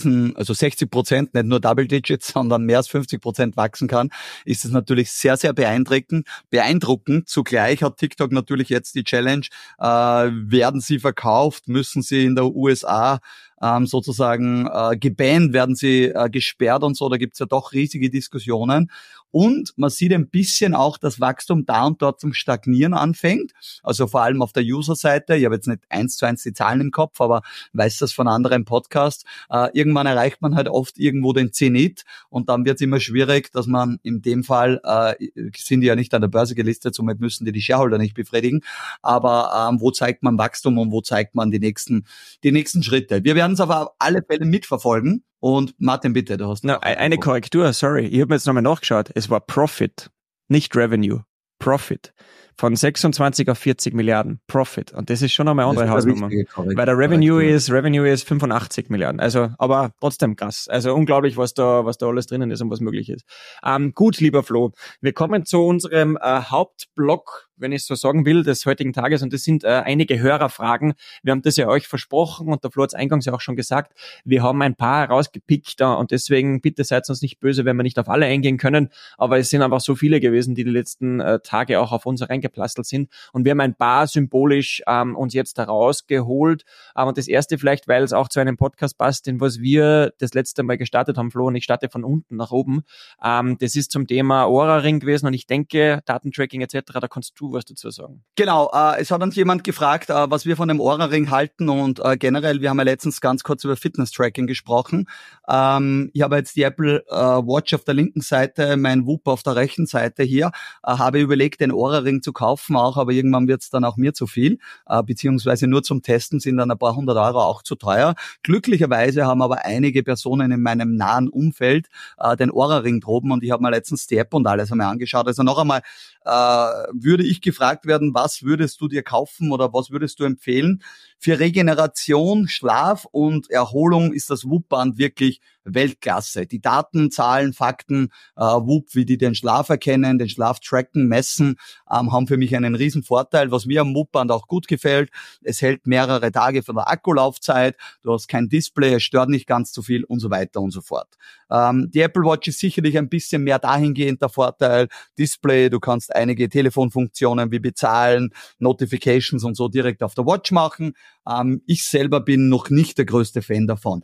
D: 60%, nicht nur Double Digits, sondern mehr als 50% wachsen kann, ist es natürlich sehr, sehr beeindruckend. Zugleich hat TikTok natürlich jetzt die Challenge, werden sie verkauft, müssen sie in der USA sozusagen gebannt, werden sie gesperrt und so, da gibt's ja doch riesige Diskussionen. Und man sieht ein bisschen auch, dass Wachstum da und dort zum Stagnieren anfängt. Also vor allem auf der User-Seite. Ich habe jetzt nicht 1:1 die Zahlen im Kopf, aber weiß das von anderen Podcasts. Irgendwann erreicht man halt oft irgendwo den Zenit, und dann wird es immer schwierig, dass man in dem Fall, sind die ja nicht an der Börse gelistet, somit müssen die Shareholder nicht befriedigen. Aber wo zeigt man Wachstum und wo zeigt man die nächsten Schritte? Wir werden es auf alle Fälle mitverfolgen. Und Martin, bitte, du hast...
C: Eine Korrektur, sorry. Ich habe mir jetzt nochmal nachgeschaut. Es war Profit, nicht Revenue. Profit. Von 26 auf 40 Milliarden. Profit. Und das ist schon nochmal eine andere Hausnummer. Weil der Revenue ist 85 Milliarden. Also, aber trotzdem krass. Also unglaublich, was da alles drinnen ist und was möglich ist. Gut, lieber Flo. Wir kommen zu unserem Hauptblock, wenn ich so sagen will, des heutigen Tages, und das sind einige Hörerfragen. Wir haben das ja euch versprochen, und der Flo hat es eingangs ja auch schon gesagt, wir haben ein paar herausgepickt, und deswegen bitte seid uns nicht böse, wenn wir nicht auf alle eingehen können, aber es sind einfach so viele gewesen, die letzten Tage auch auf uns reingeplastelt sind, und wir haben ein paar symbolisch uns jetzt herausgeholt, und das erste vielleicht, weil es auch zu einem Podcast passt, den was wir das letzte Mal gestartet haben, Flo, und ich starte von unten nach oben, das ist zum Thema Oura-Ring gewesen, und ich denke, Datentracking etc., da kannst du was dazu sagen.
D: Genau, es hat uns jemand gefragt, was wir von dem Oura-Ring halten, und generell, wir haben ja letztens ganz kurz über Fitness-Tracking gesprochen. Ich habe jetzt die Apple Watch auf der linken Seite, mein Whoop auf der rechten Seite hier, habe überlegt, den Oura-Ring zu kaufen auch, aber irgendwann wird es dann auch mir zu viel, beziehungsweise nur zum Testen sind dann ein paar 100 Euro auch zu teuer. Glücklicherweise haben aber einige Personen in meinem nahen Umfeld den Oura-Ring droben, und ich habe mir letztens die App und alles einmal angeschaut. Also noch einmal, würde ich gefragt werden, was würdest du dir kaufen oder was würdest du empfehlen? Für Regeneration, Schlaf und Erholung ist das Whoop-Band wirklich Weltklasse. Die Daten, Zahlen, Fakten, Whoop, wie die den Schlaf erkennen, den Schlaf tracken, messen, haben für mich einen riesen Vorteil. Was mir am Whoop-Band auch gut gefällt, es hält mehrere Tage von der Akkulaufzeit, du hast kein Display, es stört nicht ganz so viel und so weiter und so fort. Die Apple Watch ist sicherlich ein bisschen mehr dahingehend der Vorteil. Display, du kannst einige Telefonfunktionen wie bezahlen, Notifications und so direkt auf der Watch machen. Ich selber bin noch nicht der größte Fan davon.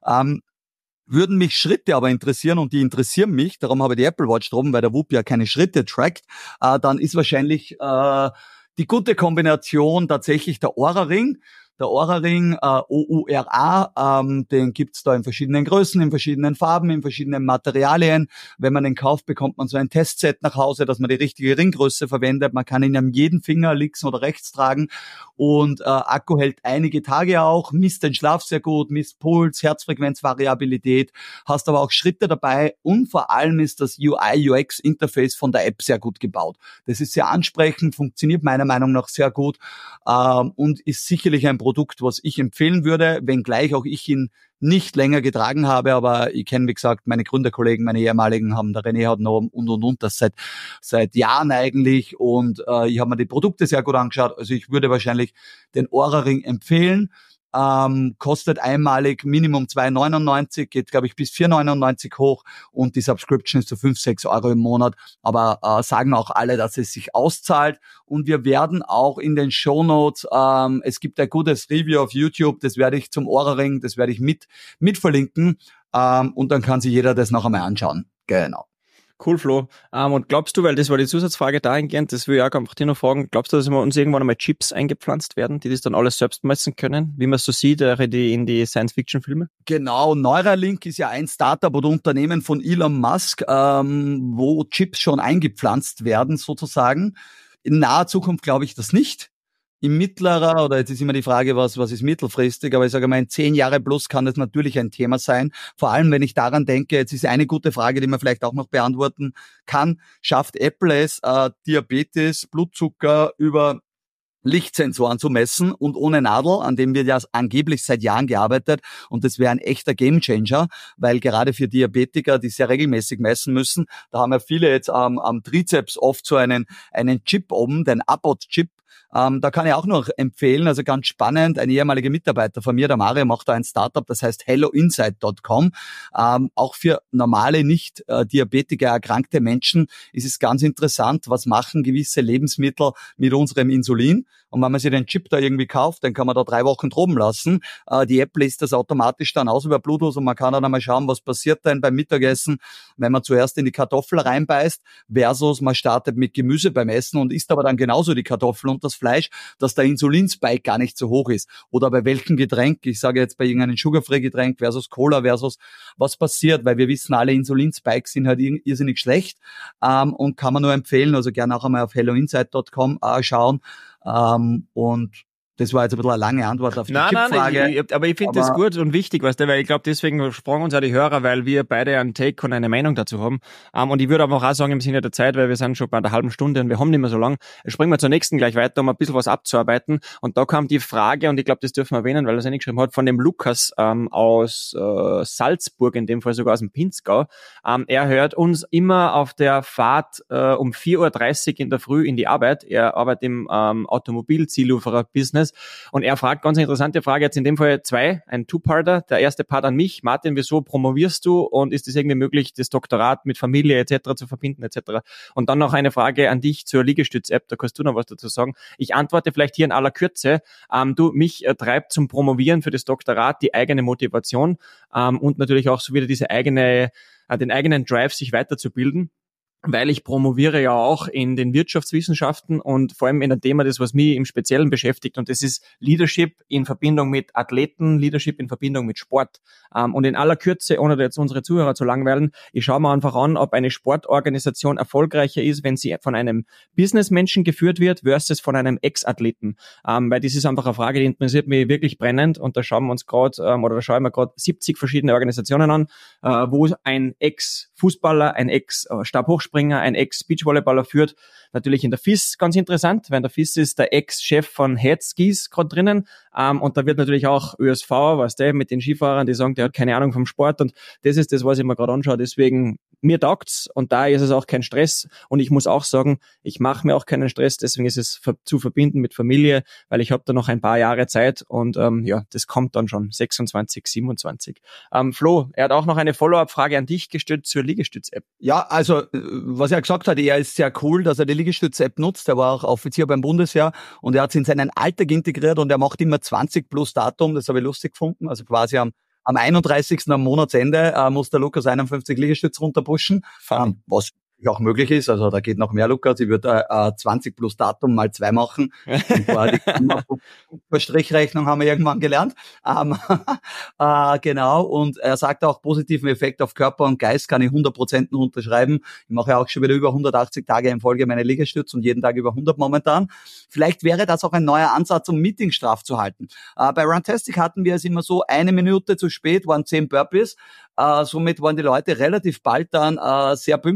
D: Würden mich Schritte aber interessieren, und die interessieren mich, darum habe ich die Apple Watch drum, weil der Whoop ja keine Schritte trackt, dann ist wahrscheinlich die gute Kombination tatsächlich der Oura-Ring. Der Oura-Ring, OURA, den gibt's da in verschiedenen Größen, in verschiedenen Farben, in verschiedenen Materialien. Wenn man den kauft, bekommt man so ein Testset nach Hause, dass man die richtige Ringgröße verwendet. Man kann ihn an jedem Finger links oder rechts tragen, und Akku hält einige Tage auch, misst den Schlaf sehr gut, misst Puls, Herzfrequenzvariabilität, hast aber auch Schritte dabei, und vor allem ist das UI-UX-Interface von der App sehr gut gebaut. Das ist sehr ansprechend, funktioniert meiner Meinung nach sehr gut, und ist sicherlich ein Produkt, was ich empfehlen würde, wenngleich auch ich ihn nicht länger getragen habe, aber ich kenne, wie gesagt, meine Gründerkollegen, meine ehemaligen haben, der René hat noch und, das seit Jahren eigentlich und ich habe mir die Produkte sehr gut angeschaut, also ich würde wahrscheinlich den Oura Ring empfehlen. Kostet einmalig Minimum 2,99, geht glaube ich bis 4,99 hoch und die Subscription ist so 5-6 Euro im Monat, aber sagen auch alle, dass es sich auszahlt und wir werden auch in den Shownotes, es gibt ein gutes Review auf YouTube, das werde ich zum Oura Ring, das werde ich mit verlinken und dann kann sich jeder das noch einmal anschauen. Genau.
C: Cool, Flo. Und glaubst du, weil das war die Zusatzfrage dahingehend, das will ich auch einfach dir noch fragen, glaubst du, dass wir uns irgendwann einmal Chips eingepflanzt werden, die das dann alles selbst messen können, wie man es so sieht in die Science-Fiction-Filme?
D: Genau, Neuralink ist ja ein Startup oder Unternehmen von Elon Musk, wo Chips schon eingepflanzt werden sozusagen. In naher Zukunft glaube ich das nicht. Im mittlerer, oder jetzt ist immer die Frage, was ist mittelfristig, aber ich sage mal, in 10 Jahre plus kann das natürlich ein Thema sein. Vor allem, wenn ich daran denke, jetzt ist eine gute Frage, die man vielleicht auch noch beantworten kann, schafft Apple es, Diabetes, Blutzucker über Lichtsensoren zu messen und ohne Nadel, an dem wird ja angeblich seit Jahren gearbeitet und das wäre ein echter Gamechanger, weil gerade für Diabetiker, die sehr regelmäßig messen müssen, da haben ja viele jetzt am Trizeps oft so einen Chip oben, den Abbott-Chip. Da kann ich auch noch empfehlen, also ganz spannend, ein ehemaliger Mitarbeiter von mir, der Mario, macht da ein Startup, das heißt helloinsight.com. Auch für normale, nicht Diabetiker erkrankte Menschen ist es ganz interessant, was machen gewisse Lebensmittel mit unserem Insulin. Und wenn man sich den Chip da irgendwie kauft, dann kann man da 3 Wochen droben lassen. Die App lässt das automatisch dann aus über Bluetooth und man kann dann einmal schauen, was passiert denn beim Mittagessen, wenn man zuerst in die Kartoffel reinbeißt, versus man startet mit Gemüse beim Essen und isst aber dann genauso die Kartoffel und das Fleisch, dass der Insulinspike gar nicht so hoch ist. Oder bei welchem Getränk, ich sage jetzt bei irgendeinem Sugar-Free-Getränk versus Cola versus was passiert, weil wir wissen, alle Insulinspikes sind halt irrsinnig schlecht und kann man nur empfehlen, also gerne auch einmal auf helloinsight.com schauen. Und das war jetzt ein bisschen eine lange Antwort auf die Chipfrage.
C: Nein, aber ich finde das gut und wichtig, weißt du, weil ich glaube, deswegen sprachen uns auch die Hörer, weil wir beide einen Take und eine Meinung dazu haben. Und ich würde aber auch sagen, im Sinne der Zeit, weil wir sind schon bei einer halben Stunde und wir haben nicht mehr so lang, springen wir zur nächsten gleich weiter, um ein bisschen was abzuarbeiten. Und da kam die Frage, und ich glaube, das dürfen wir erwähnen, weil er es geschrieben hat, von dem Lukas aus Salzburg, in dem Fall sogar aus dem Pinzgau. Er hört uns immer auf der Fahrt um 4:30 Uhr in der Früh in die Arbeit. Er arbeitet im Automobilzulieferer-Business. Und er fragt, ganz interessante Frage, jetzt in dem Fall 2, ein Two-Parter. Der erste Part an mich. Martin, wieso promovierst du und ist es irgendwie möglich, das Doktorat mit Familie etc. zu verbinden etc.? Und dann noch eine Frage an dich zur Liegestütz-App, da kannst du noch was dazu sagen. Ich antworte vielleicht hier in aller Kürze. Mich treibt zum Promovieren für das Doktorat die eigene Motivation und natürlich auch so wieder den eigenen Drive, sich weiterzubilden. Weil ich promoviere ja auch in den Wirtschaftswissenschaften und vor allem in einem Thema, das was mich im Speziellen beschäftigt, und das ist Leadership in Verbindung mit Athleten, Leadership in Verbindung mit Sport. Und in aller Kürze, ohne jetzt unsere Zuhörer zu langweilen, ich schaue mir einfach an, ob eine Sportorganisation erfolgreicher ist, wenn sie von einem Businessmenschen geführt wird versus von einem Ex-Athleten. Weil das ist einfach eine Frage, die interessiert mich wirklich brennend, und da schauen wir uns da schauen wir gerade 70 verschiedene Organisationen an, wo ein Ex-Fußballer, ein Ex-Stabhochspringer, ein Ex-Beachvolleyballer führt. Natürlich in der FIS ganz interessant, weil in der FIS ist der Ex-Chef von Headskis gerade drinnen. Und da wird natürlich auch ÖSV, weißt du, mit den Skifahrern, die sagen, der hat keine Ahnung vom Sport, und das ist das, was ich mir gerade anschaue. Deswegen, mir taugt's, und da ist es auch kein Stress. Und ich muss auch sagen, ich mache mir auch keinen Stress, deswegen ist es zu verbinden mit Familie, weil ich habe da noch ein paar Jahre Zeit und das kommt dann schon, 26, 27. Flo, er hat auch noch eine Follow-up-Frage an dich gestellt zur Liegestütz-App.
D: Ja, also was er gesagt hat, er ist sehr cool, dass er die Liegestütz-App nutzt. Er war auch Offizier beim Bundesheer und er hat sie in seinen Alltag integriert und er macht immer 20 plus Datum, das habe ich lustig gefunden, also quasi am 31. am Monatsende muss der Lukas 51 Liegestütz runterpushen, was auch möglich ist, also da geht noch mehr, Lukas. Ich würde 20 plus Datum mal 2 machen. Die Strichrechnung haben wir irgendwann gelernt. Genau, und er sagt auch, positiven Effekt auf Körper und Geist kann ich 100% unterschreiben. Ich mache ja auch schon wieder über 180 Tage in Folge meine Liegestütze und jeden Tag über 100 momentan. Vielleicht wäre das auch ein neuer Ansatz, um Meetings straff zu halten. Bei Runtastic hatten wir es immer so, 1 Minute zu spät waren 10 Burpees. Somit waren die Leute relativ bald dann sehr pünktlich auch in den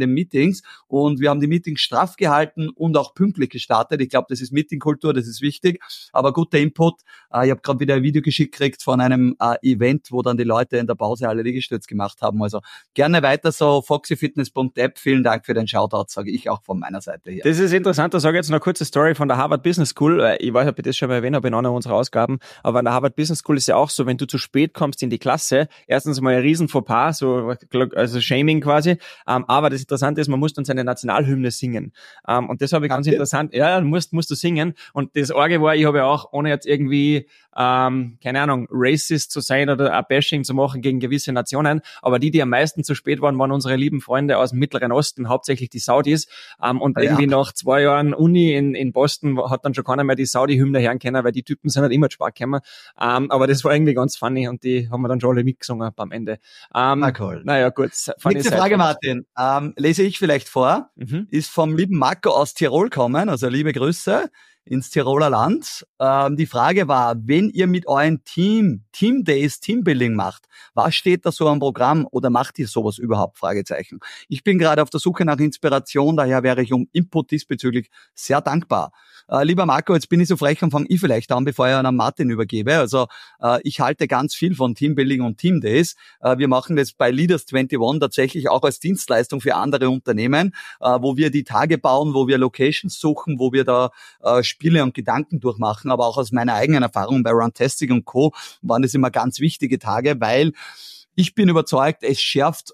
D: den Meetings und wir haben die Meetings straff gehalten und auch pünktlich gestartet. Ich glaube, das ist Meetingkultur, das ist wichtig, aber guter Input. Ich habe gerade wieder ein Video geschickt gekriegt von einem Event, wo dann die Leute in der Pause alle Liegestütz gemacht haben. Also gerne weiter so, foxyfitness.app. Vielen Dank für den Shoutout, sage ich auch von meiner Seite hier.
C: Das ist interessant, da sage ich jetzt noch eine kurze Story von der Harvard Business School. Ich weiß, ob ich das schon mal erwähnt habe in einer unserer Ausgaben, aber an der Harvard Business School ist ja auch so, wenn du zu spät kommst in die Klasse, erstens mal ein riesen Fauxpas, so, also Shaming quasi, aber das Interessante ist, man muss dann seine Nationalhymne singen. Und das habe ich ganz interessant, ja, musst du singen. Und das Orge war, ich habe ja auch, ohne jetzt irgendwie, keine Ahnung, racist zu sein oder ein Bashing zu machen gegen gewisse Nationen, aber die am meisten zu spät waren unsere lieben Freunde aus dem Mittleren Osten, hauptsächlich die Saudis. Und irgendwie nach 2 Jahren Uni in Boston hat dann schon keiner mehr die Saudi-Hymne hören können, weil die Typen sind halt immer zu spät gekommen. Aber das war irgendwie ganz funny und die haben wir dann schon alle mitgesungen beim Ende.
D: Cool.
C: Naja, gut.
D: Nächste Frage, Martin. Lese ich vielleicht vor. Ist vom lieben Marco aus Tirol kommen, also liebe Grüße ins Tiroler Land. Die Frage war, wenn ihr mit eurem Team Days, Teambuilding macht, was steht da so am Programm oder macht ihr sowas überhaupt? Fragezeichen. Ich bin gerade auf der Suche nach Inspiration, daher wäre ich um Input diesbezüglich sehr dankbar. Lieber Marco, jetzt bin ich so frech und fange ich vielleicht an, bevor ich an Martin übergebe. Also ich halte ganz viel von Teambuilding und Team Days. Wir machen das bei Leaders21 tatsächlich auch als Dienstleistung für andere Unternehmen, wo wir die Tage bauen, wo wir Locations suchen, wo wir da Spiele und Gedanken durchmachen, aber auch aus meiner eigenen Erfahrung bei Runtastic und Co. waren das immer ganz wichtige Tage, weil ich bin überzeugt, es schärft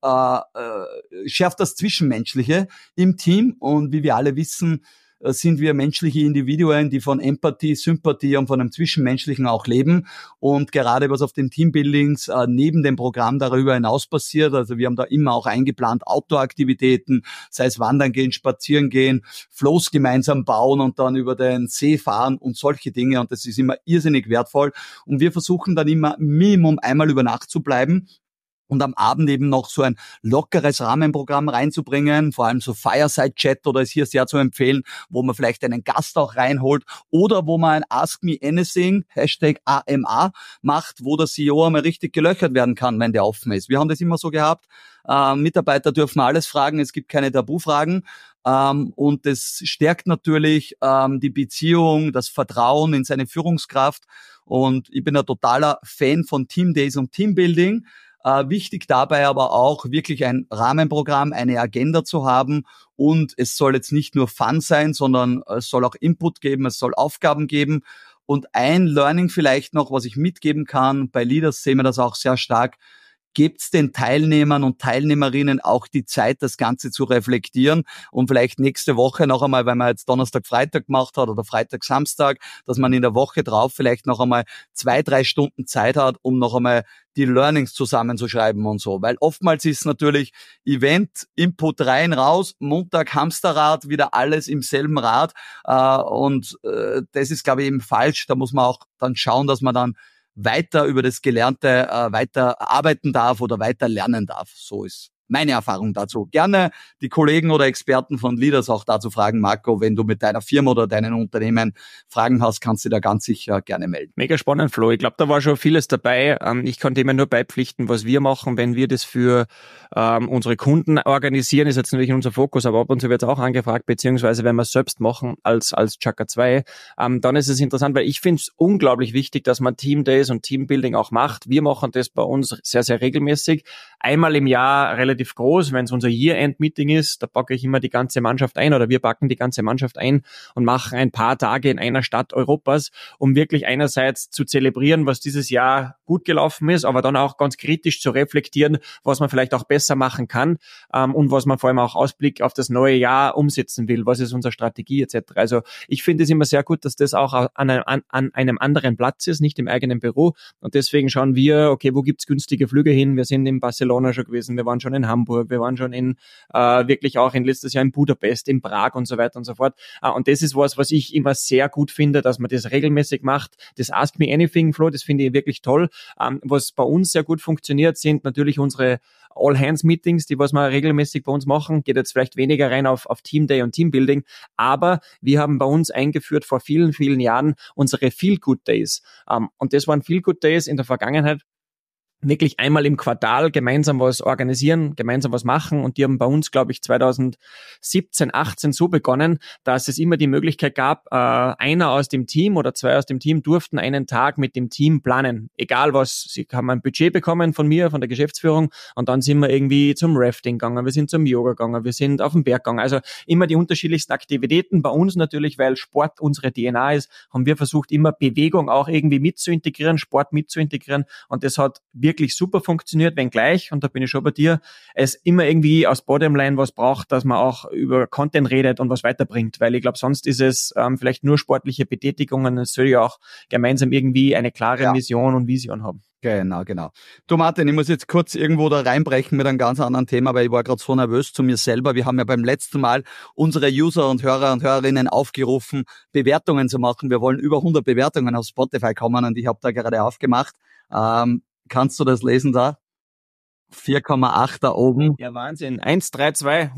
D: das Zwischenmenschliche im Team und wie wir alle wissen, sind wir menschliche Individuen, die von Empathie, Sympathie und von einem Zwischenmenschlichen auch leben. Und gerade was auf den Teambuildings neben dem Programm darüber hinaus passiert, also wir haben da immer auch eingeplant Outdoor-Aktivitäten, sei es Wandern gehen, Spazieren gehen, Flows gemeinsam bauen und dann über den See fahren und solche Dinge. Und das ist immer irrsinnig wertvoll. Und wir versuchen dann immer Minimum einmal über Nacht zu bleiben. Und am Abend eben noch so ein lockeres Rahmenprogramm reinzubringen, vor allem so Fireside-Chat oder ist hier sehr zu empfehlen, wo man vielleicht einen Gast auch reinholt oder wo man ein Ask Me Anything, #AMA, macht, wo der CEO einmal richtig gelöchert werden kann, wenn der offen ist. Wir haben das immer so gehabt, Mitarbeiter dürfen alles fragen, es gibt keine Tabufragen. Und das stärkt natürlich die Beziehung, das Vertrauen in seine Führungskraft. Und ich bin ein totaler Fan von Team Days und Teambuilding. Wichtig dabei aber auch wirklich ein Rahmenprogramm, eine Agenda zu haben und es soll jetzt nicht nur Fun sein, sondern es soll auch Input geben, es soll Aufgaben geben und ein Learning vielleicht noch, was ich mitgeben kann, bei Leaders sehen wir das auch sehr stark, gebt's den Teilnehmern und Teilnehmerinnen auch die Zeit, das Ganze zu reflektieren und vielleicht nächste Woche noch einmal, weil man jetzt Donnerstag, Freitag gemacht hat oder Freitag, Samstag, dass man in der Woche drauf vielleicht noch einmal 2-3 Stunden Zeit hat, um noch einmal die Learnings zusammenzuschreiben und so. Weil oftmals ist natürlich Event, Input rein, raus, Montag Hamsterrad, wieder alles im selben Rad und das ist, glaube ich, eben falsch. Da muss man auch dann schauen, dass man dann weiter über das Gelernte weiter arbeiten darf oder weiter lernen darf. So ist meine Erfahrung dazu. Gerne die Kollegen oder Experten von Leaders auch dazu fragen, Marco, wenn du mit deiner Firma oder deinem Unternehmen Fragen hast, kannst du da ganz sicher gerne melden.
C: Mega spannend, Flo. Ich glaube, da war schon vieles dabei. Ich konnte immer nur beipflichten, was wir machen, wenn wir das für unsere Kunden organisieren, ist jetzt natürlich unser Fokus, aber ab und zu wird es auch angefragt, beziehungsweise wenn wir es selbst machen als Chaka 2, dann ist es interessant, weil ich finde es unglaublich wichtig, dass man Team Days und Teambuilding auch macht. Wir machen das bei uns sehr, sehr regelmäßig. Einmal im Jahr relativ groß, wenn es unser Year-End-Meeting ist, da packe ich immer die ganze Mannschaft ein oder wir packen die ganze Mannschaft ein und machen ein paar Tage in einer Stadt Europas, um wirklich einerseits zu zelebrieren, was dieses Jahr gut gelaufen ist, aber dann auch ganz kritisch zu reflektieren, was man vielleicht auch besser machen kann und was man vor allem auch Ausblick auf das neue Jahr umsetzen will, was ist unsere Strategie etc. Also ich finde es immer sehr gut, dass das auch an einem anderen Platz ist, nicht im eigenen Büro und deswegen schauen wir, okay, wo gibt's günstige Flüge hin? Wir sind in Barcelona schon gewesen, wir waren schon in Hamburg, wir waren schon in wirklich auch in letztes Jahr in Budapest, in Prag und so weiter und so fort. Und das ist was ich immer sehr gut finde, dass man das regelmäßig macht. Das Ask Me Anything, Flo, das finde ich wirklich toll. Was bei uns sehr gut funktioniert, sind natürlich unsere All-Hands-Meetings, die was wir regelmäßig bei uns machen. Geht jetzt vielleicht weniger rein auf Team Day und Teambuilding, aber wir haben bei uns eingeführt vor vielen, vielen Jahren unsere Feel-Good Days. Und das waren Feel-Good Days in der Vergangenheit, wirklich einmal im Quartal gemeinsam was organisieren, gemeinsam was machen. Und die haben bei uns, glaube ich, 2017, 18 so begonnen, dass es immer die Möglichkeit gab, einer aus dem Team oder zwei aus dem Team durften einen Tag mit dem Team planen. Egal was, sie haben ein Budget bekommen von mir, von der Geschäftsführung, und dann sind wir irgendwie zum Rafting gegangen, wir sind zum Yoga gegangen, wir sind auf den Berg gegangen. Also immer die unterschiedlichsten Aktivitäten. Bei uns natürlich, weil Sport unsere DNA ist, haben wir versucht, immer Bewegung auch irgendwie mit zu integrieren, Sport mit zu integrieren, und das hat wirklich super funktioniert, wenngleich, und da bin ich schon bei dir, es immer irgendwie aus Bottomline was braucht, dass man auch über Content redet und was weiterbringt, weil ich glaube, sonst ist es vielleicht nur sportliche Betätigungen, es soll ja auch gemeinsam irgendwie eine klare Mission und Vision haben.
D: Genau. Du Martin, ich muss jetzt kurz irgendwo da reinbrechen mit einem ganz anderen Thema, weil ich war gerade so nervös zu mir selber. Wir haben ja beim letzten Mal unsere User und Hörer und Hörerinnen aufgerufen, Bewertungen zu machen. Wir wollen über 100 Bewertungen auf Spotify kommen, und ich habe da gerade aufgemacht. Kannst du das lesen da? 4,8 da oben.
C: Ja, Wahnsinn. 132,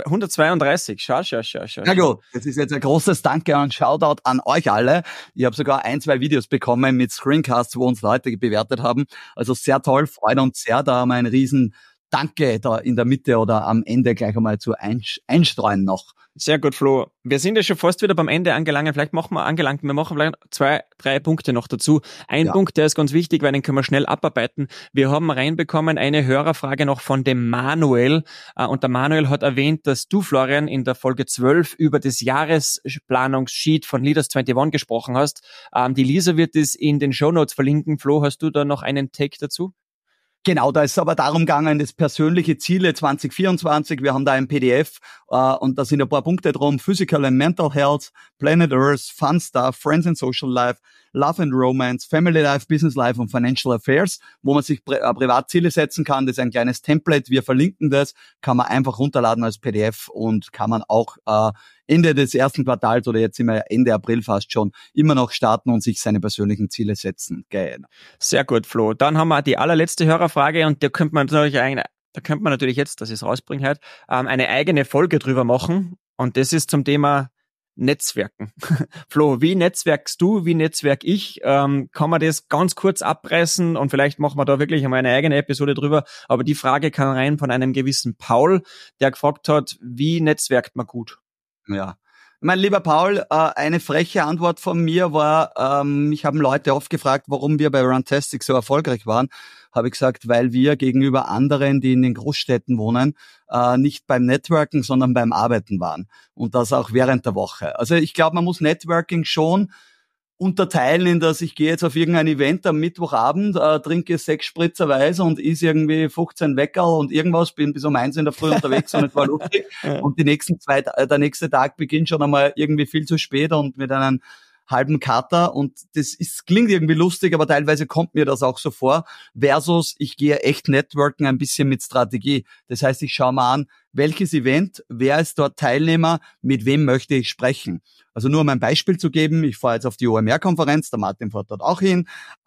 C: 132. Schau.
D: Na gut, das ist jetzt ein großes Danke und Shoutout an euch alle. Ich habe sogar 2 Videos bekommen mit Screencasts, wo uns Leute bewertet haben. Also sehr toll, freut uns sehr. Da haben wir einen riesen Danke da in der Mitte oder am Ende gleich einmal zu einstreuen noch.
C: Sehr gut, Flo. Wir sind ja schon fast wieder beim Ende angelangt. Wir machen vielleicht 2, 3 Punkte noch dazu. Ein Punkt, der ist ganz wichtig, weil den können wir schnell abarbeiten. Wir haben reinbekommen eine Hörerfrage noch von dem Manuel. Und der Manuel hat erwähnt, dass du, Florian, in der Folge 12 über das Jahresplanungssheet von Leaders 21 gesprochen hast. Die Lisa wird es in den Shownotes verlinken. Flo, hast du da noch einen Take dazu?
D: Genau, da ist es aber darum gegangen, das persönliche Ziele 2024. Wir haben da ein PDF und da sind ein paar Punkte drum. Physical and Mental Health, Planet Earth, Fun Stuff, Friends and Social Life, Love and Romance, Family Life, Business Life und Financial Affairs, wo man sich Privatziele setzen kann. Das ist ein kleines Template. Wir verlinken das, kann man einfach runterladen als PDF und kann man auch Ende des ersten Quartals oder jetzt sind wir Ende April fast schon, immer noch starten und sich seine persönlichen Ziele setzen. Genau.
C: Sehr gut, Flo. Dann haben wir die allerletzte Hörerfrage, und da könnte man natürlich jetzt, dass ich es rausbringe heute, eine eigene Folge drüber machen, und das ist zum Thema Netzwerken. Flo, wie netzwerkst du, wie netzwerk ich? Kann man das ganz kurz abreißen, und vielleicht machen wir da wirklich einmal eine eigene Episode drüber, aber die Frage kam rein von einem gewissen Paul, der gefragt hat, wie netzwerkt man gut?
D: Ja. Mein lieber Paul, eine freche Antwort von mir war, mich haben Leute oft gefragt, warum wir bei Runtastic so erfolgreich waren. Habe ich gesagt, weil wir gegenüber anderen, die in den Großstädten wohnen, nicht beim Networking, sondern beim Arbeiten waren. Und das auch während der Woche. Also ich glaube, man muss Networking schon unterteilen in das, ich gehe jetzt auf irgendein Event am Mittwochabend, trinke 6 Spritzer Weiß und is irgendwie 15 Weckerl und irgendwas, bin bis um 1 in der Früh unterwegs und es war lustig. Und der nächste Tag beginnt schon einmal irgendwie viel zu spät und mit einem halben Kater, und klingt irgendwie lustig, aber teilweise kommt mir das auch so vor, versus ich gehe echt networken ein bisschen mit Strategie. Das heißt, ich schaue mal an, welches Event, wer ist dort Teilnehmer, mit wem möchte ich sprechen. Also nur um ein Beispiel zu geben, ich fahre jetzt auf die OMR-Konferenz, der Martin fährt dort auch hin,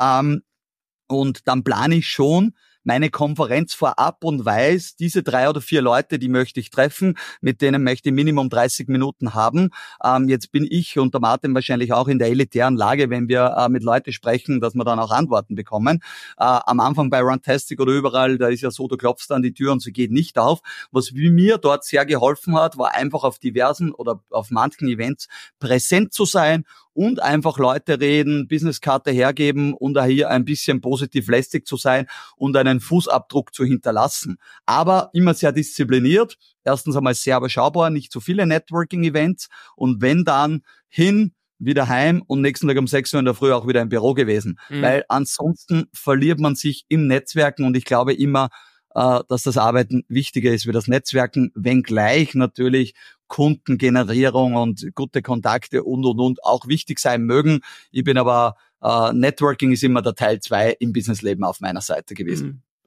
D: und dann plane ich schon meine Konferenz vorab und weiß, diese 3 oder 4 Leute, die möchte ich treffen, mit denen möchte ich Minimum 30 Minuten haben. Jetzt bin ich und der Martin wahrscheinlich auch in der elitären Lage, wenn wir mit Leuten sprechen, dass wir dann auch Antworten bekommen. Am Anfang bei Runtastic oder überall, da ist ja so, du klopfst an die Tür und sie geht nicht auf. Was mir dort sehr geholfen hat, war einfach auf diversen oder auf manchen Events präsent zu sein und einfach Leute reden, Businesskarte hergeben und hier ein bisschen positiv lästig zu sein und einen Fußabdruck zu hinterlassen. Aber immer sehr diszipliniert. Erstens einmal sehr überschaubar, nicht zu viele Networking-Events, und wenn dann wieder heim und nächsten Tag um 6 Uhr in der Früh auch wieder im Büro gewesen. Weil ansonsten verliert man sich im Netzwerken, und ich glaube immer, dass das Arbeiten wichtiger ist wie das Netzwerken, wenngleich natürlich Kundengenerierung und gute Kontakte und auch wichtig sein mögen. Ich bin aber, Networking ist immer der Teil 2 im Businessleben auf meiner Seite gewesen.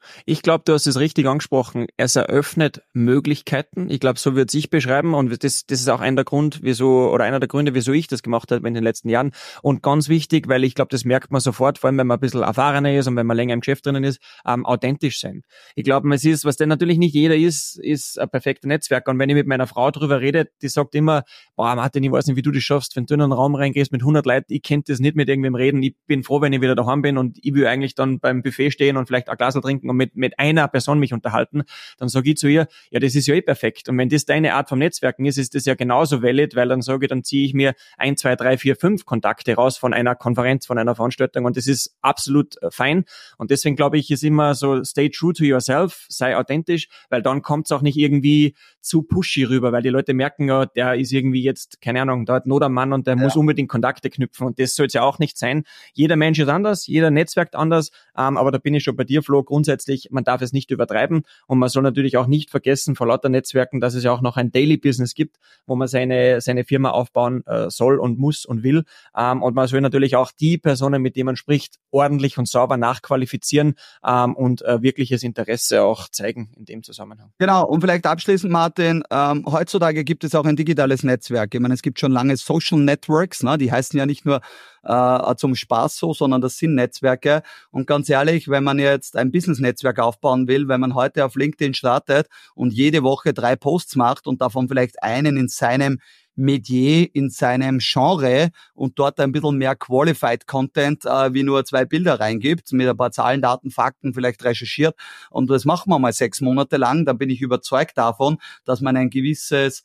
C: Ich glaube, du hast es richtig angesprochen. Es eröffnet Möglichkeiten. Ich glaube, so würde ich beschreiben. Und das ist auch einer der Gründe, wieso ich das gemacht habe in den letzten Jahren. Und ganz wichtig, weil ich glaube, das merkt man sofort, vor allem wenn man ein bisschen erfahrener ist und wenn man länger im Geschäft drinnen ist, authentisch sein. Ich glaube, es ist, was denn natürlich nicht jeder ist ein perfekter Netzwerker. Und wenn ich mit meiner Frau drüber rede, die sagt immer, boah, Martin, ich weiß nicht, wie du das schaffst, wenn du in einen Raum reingehst mit 100 Leuten, ich könnte das nicht mit irgendwem reden. Ich bin froh, wenn ich wieder daheim bin und ich will eigentlich dann beim Buffet stehen und vielleicht ein Glas trinken und mit einer Person mich unterhalten. Dann sage ich zu ihr, ja, das ist ja perfekt. Und wenn das deine Art vom Netzwerken ist das ja genauso valid, weil dann sage ich, dann ziehe ich mir 1, 2, 3, 4, 5 Kontakte raus von einer Konferenz, von einer Veranstaltung und das ist absolut fein. Und deswegen glaube ich, ist immer so, stay true to yourself, sei authentisch, weil dann kommt es auch nicht irgendwie zu pushy rüber, weil die Leute merken ja, der ist irgendwie jetzt, keine Ahnung, da hat Not am Mann und der muss unbedingt Kontakte knüpfen und das soll es ja auch nicht sein. Jeder Mensch ist anders, jeder netzwerkt anders, aber da bin ich schon bei dir, Flo, grundsätzlich, man darf es nicht übertreiben und man soll natürlich auch nicht vergessen, vor lauter Netzwerken, dass es ja auch noch ein Daily Business gibt, wo man seine Firma aufbauen soll und muss und will und man soll natürlich auch die Personen, mit denen man spricht, ordentlich und sauber nachqualifizieren und wirkliches Interesse auch zeigen in dem Zusammenhang.
D: Genau, und vielleicht abschließend, Martin, heutzutage gibt es auch ein digitales Netzwerk. Ich meine, es gibt schon lange Social Networks, ne? Die heißen ja nicht nur zum Spaß so, sondern das sind Netzwerke. Und ganz ehrlich, wenn man jetzt ein Business-Netzwerk aufbauen will, wenn man heute auf LinkedIn startet und jede Woche 3 Posts macht und davon vielleicht einen in seinem Metier, in seinem Genre und dort ein bisschen mehr Qualified Content wie nur 2 Bilder reingibt, mit ein paar Zahlen, Daten, Fakten vielleicht recherchiert und das machen wir mal 6 Monate lang, dann bin ich überzeugt davon, dass man ein gewisses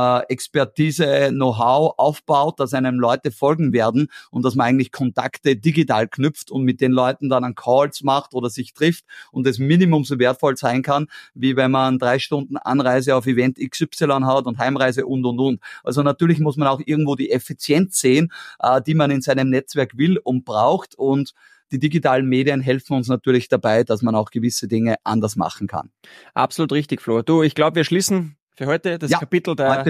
D: Expertise, Know-how aufbaut, dass einem Leute folgen werden und dass man eigentlich Kontakte digital knüpft und mit den Leuten dann an Calls macht oder sich trifft und das Minimum so wertvoll sein kann, wie wenn man 3 Stunden Anreise auf Event XY hat und Heimreise und. Also natürlich muss man auch irgendwo die Effizienz sehen, die man in seinem Netzwerk will und braucht und die digitalen Medien helfen uns natürlich dabei, dass man auch gewisse Dinge anders machen kann.
C: Absolut richtig, Flo. Du, ich glaube, wir schließen für heute das Kapitel der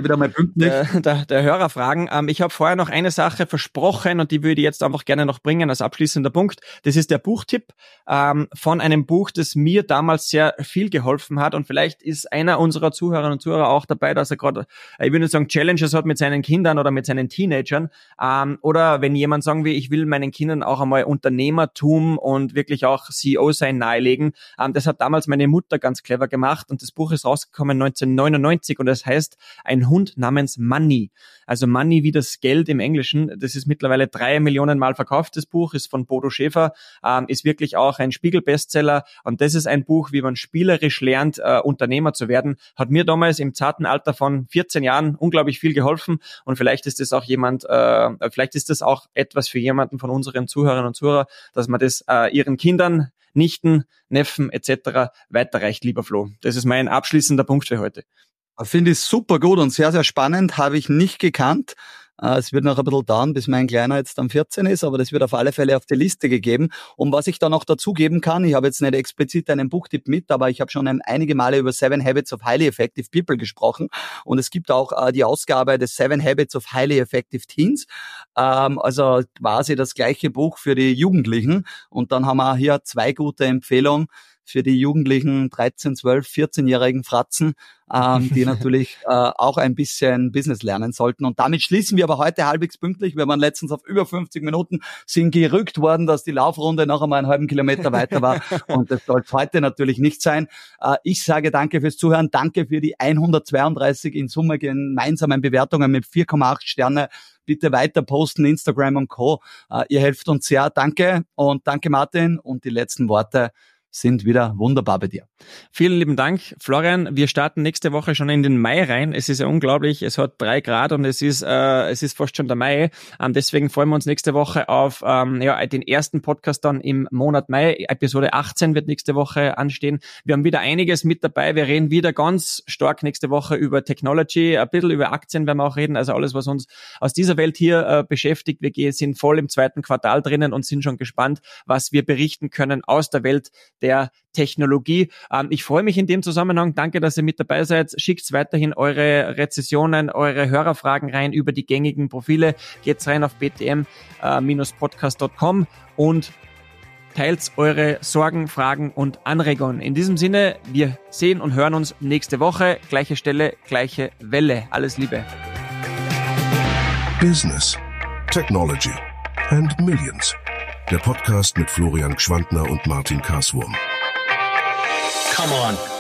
C: Hörerfragen. Ich habe vorher noch eine Sache versprochen und die würde ich jetzt einfach gerne noch bringen als abschließender Punkt. Das ist der Buchtipp von einem Buch, das mir damals sehr viel geholfen hat und vielleicht ist einer unserer Zuhörerinnen und Zuhörer auch dabei, dass er gerade, ich würde nicht sagen Challenges hat mit seinen Kindern oder mit seinen Teenagern oder wenn jemand sagen will, ich will meinen Kindern auch einmal Unternehmertum und wirklich auch CEO sein nahelegen. Das hat damals meine Mutter ganz clever gemacht und das Buch ist rausgekommen 1999 und das heißt Ein Hund namens Money. Also Money wie das Geld im Englischen. Das ist mittlerweile 3 Millionen Mal verkauft, das Buch, ist von Bodo Schäfer, ist wirklich auch ein Spiegel-Bestseller und das ist ein Buch, wie man spielerisch lernt, Unternehmer zu werden. Hat mir damals im zarten Alter von 14 Jahren unglaublich viel geholfen und vielleicht ist das auch etwas für jemanden von unseren Zuhörerinnen und Zuhörern, dass man das ihren Kindern, Nichten, Neffen etc. weiterreicht, lieber Flo. Das ist mein abschließender Punkt für heute.
D: Finde ich super gut und sehr, sehr spannend, habe ich nicht gekannt. Es wird noch ein bisschen dauern, bis mein Kleiner jetzt dann 14 ist, aber das wird auf alle Fälle auf die Liste gegeben. Und was ich da noch dazugeben kann, ich habe jetzt nicht explizit einen Buchtipp mit, aber ich habe schon einige Male über 7 Habits of Highly Effective People gesprochen und es gibt auch die Ausgabe des 7 Habits of Highly Effective Teens, also quasi das gleiche Buch für die Jugendlichen und dann haben wir hier 2 gute Empfehlungen für die jugendlichen 13, 12, 14-jährigen Fratzen, die natürlich auch ein bisschen Business lernen sollten. Und damit schließen wir aber heute halbwegs pünktlich. Wir waren letztens auf über 50 Minuten, sind gerückt worden, dass die Laufrunde noch einmal einen halben Kilometer weiter war. Und das soll es heute natürlich nicht sein. Ich sage danke fürs Zuhören. Danke für die 132 in Summe gemeinsamen Bewertungen mit 4,8 Sterne. Bitte weiter posten, Instagram und Co. Ihr helft uns sehr. Danke und danke Martin. Und die letzten Worte sind wieder wunderbar bei dir.
C: Vielen lieben Dank, Florian. Wir starten nächste Woche schon in den Mai rein. Es ist ja unglaublich. Es hat 3 Grad und es ist fast schon der Mai. Deswegen freuen wir uns nächste Woche auf den ersten Podcast dann im Monat Mai. Episode 18 wird nächste Woche anstehen. Wir haben wieder einiges mit dabei. Wir reden wieder ganz stark nächste Woche über Technology, ein bisschen über Aktien werden wir auch reden. Also alles, was uns aus dieser Welt hier beschäftigt. Wir sind voll im 2. Quartal drinnen und sind schon gespannt, was wir berichten können aus der Welt der Technologie. Ich freue mich in dem Zusammenhang. Danke, dass ihr mit dabei seid. Schickt weiterhin eure Rezessionen, eure Hörerfragen rein über die gängigen Profile. Geht's rein auf btm-podcast.com und teilt eure Sorgen, Fragen und Anregungen. In diesem Sinne, wir sehen und hören uns nächste Woche. Gleiche Stelle, gleiche Welle. Alles Liebe.
A: Business, Technology and Millions. Der Podcast mit Florian Gschwandner und Martin Karswurm.
B: Come on.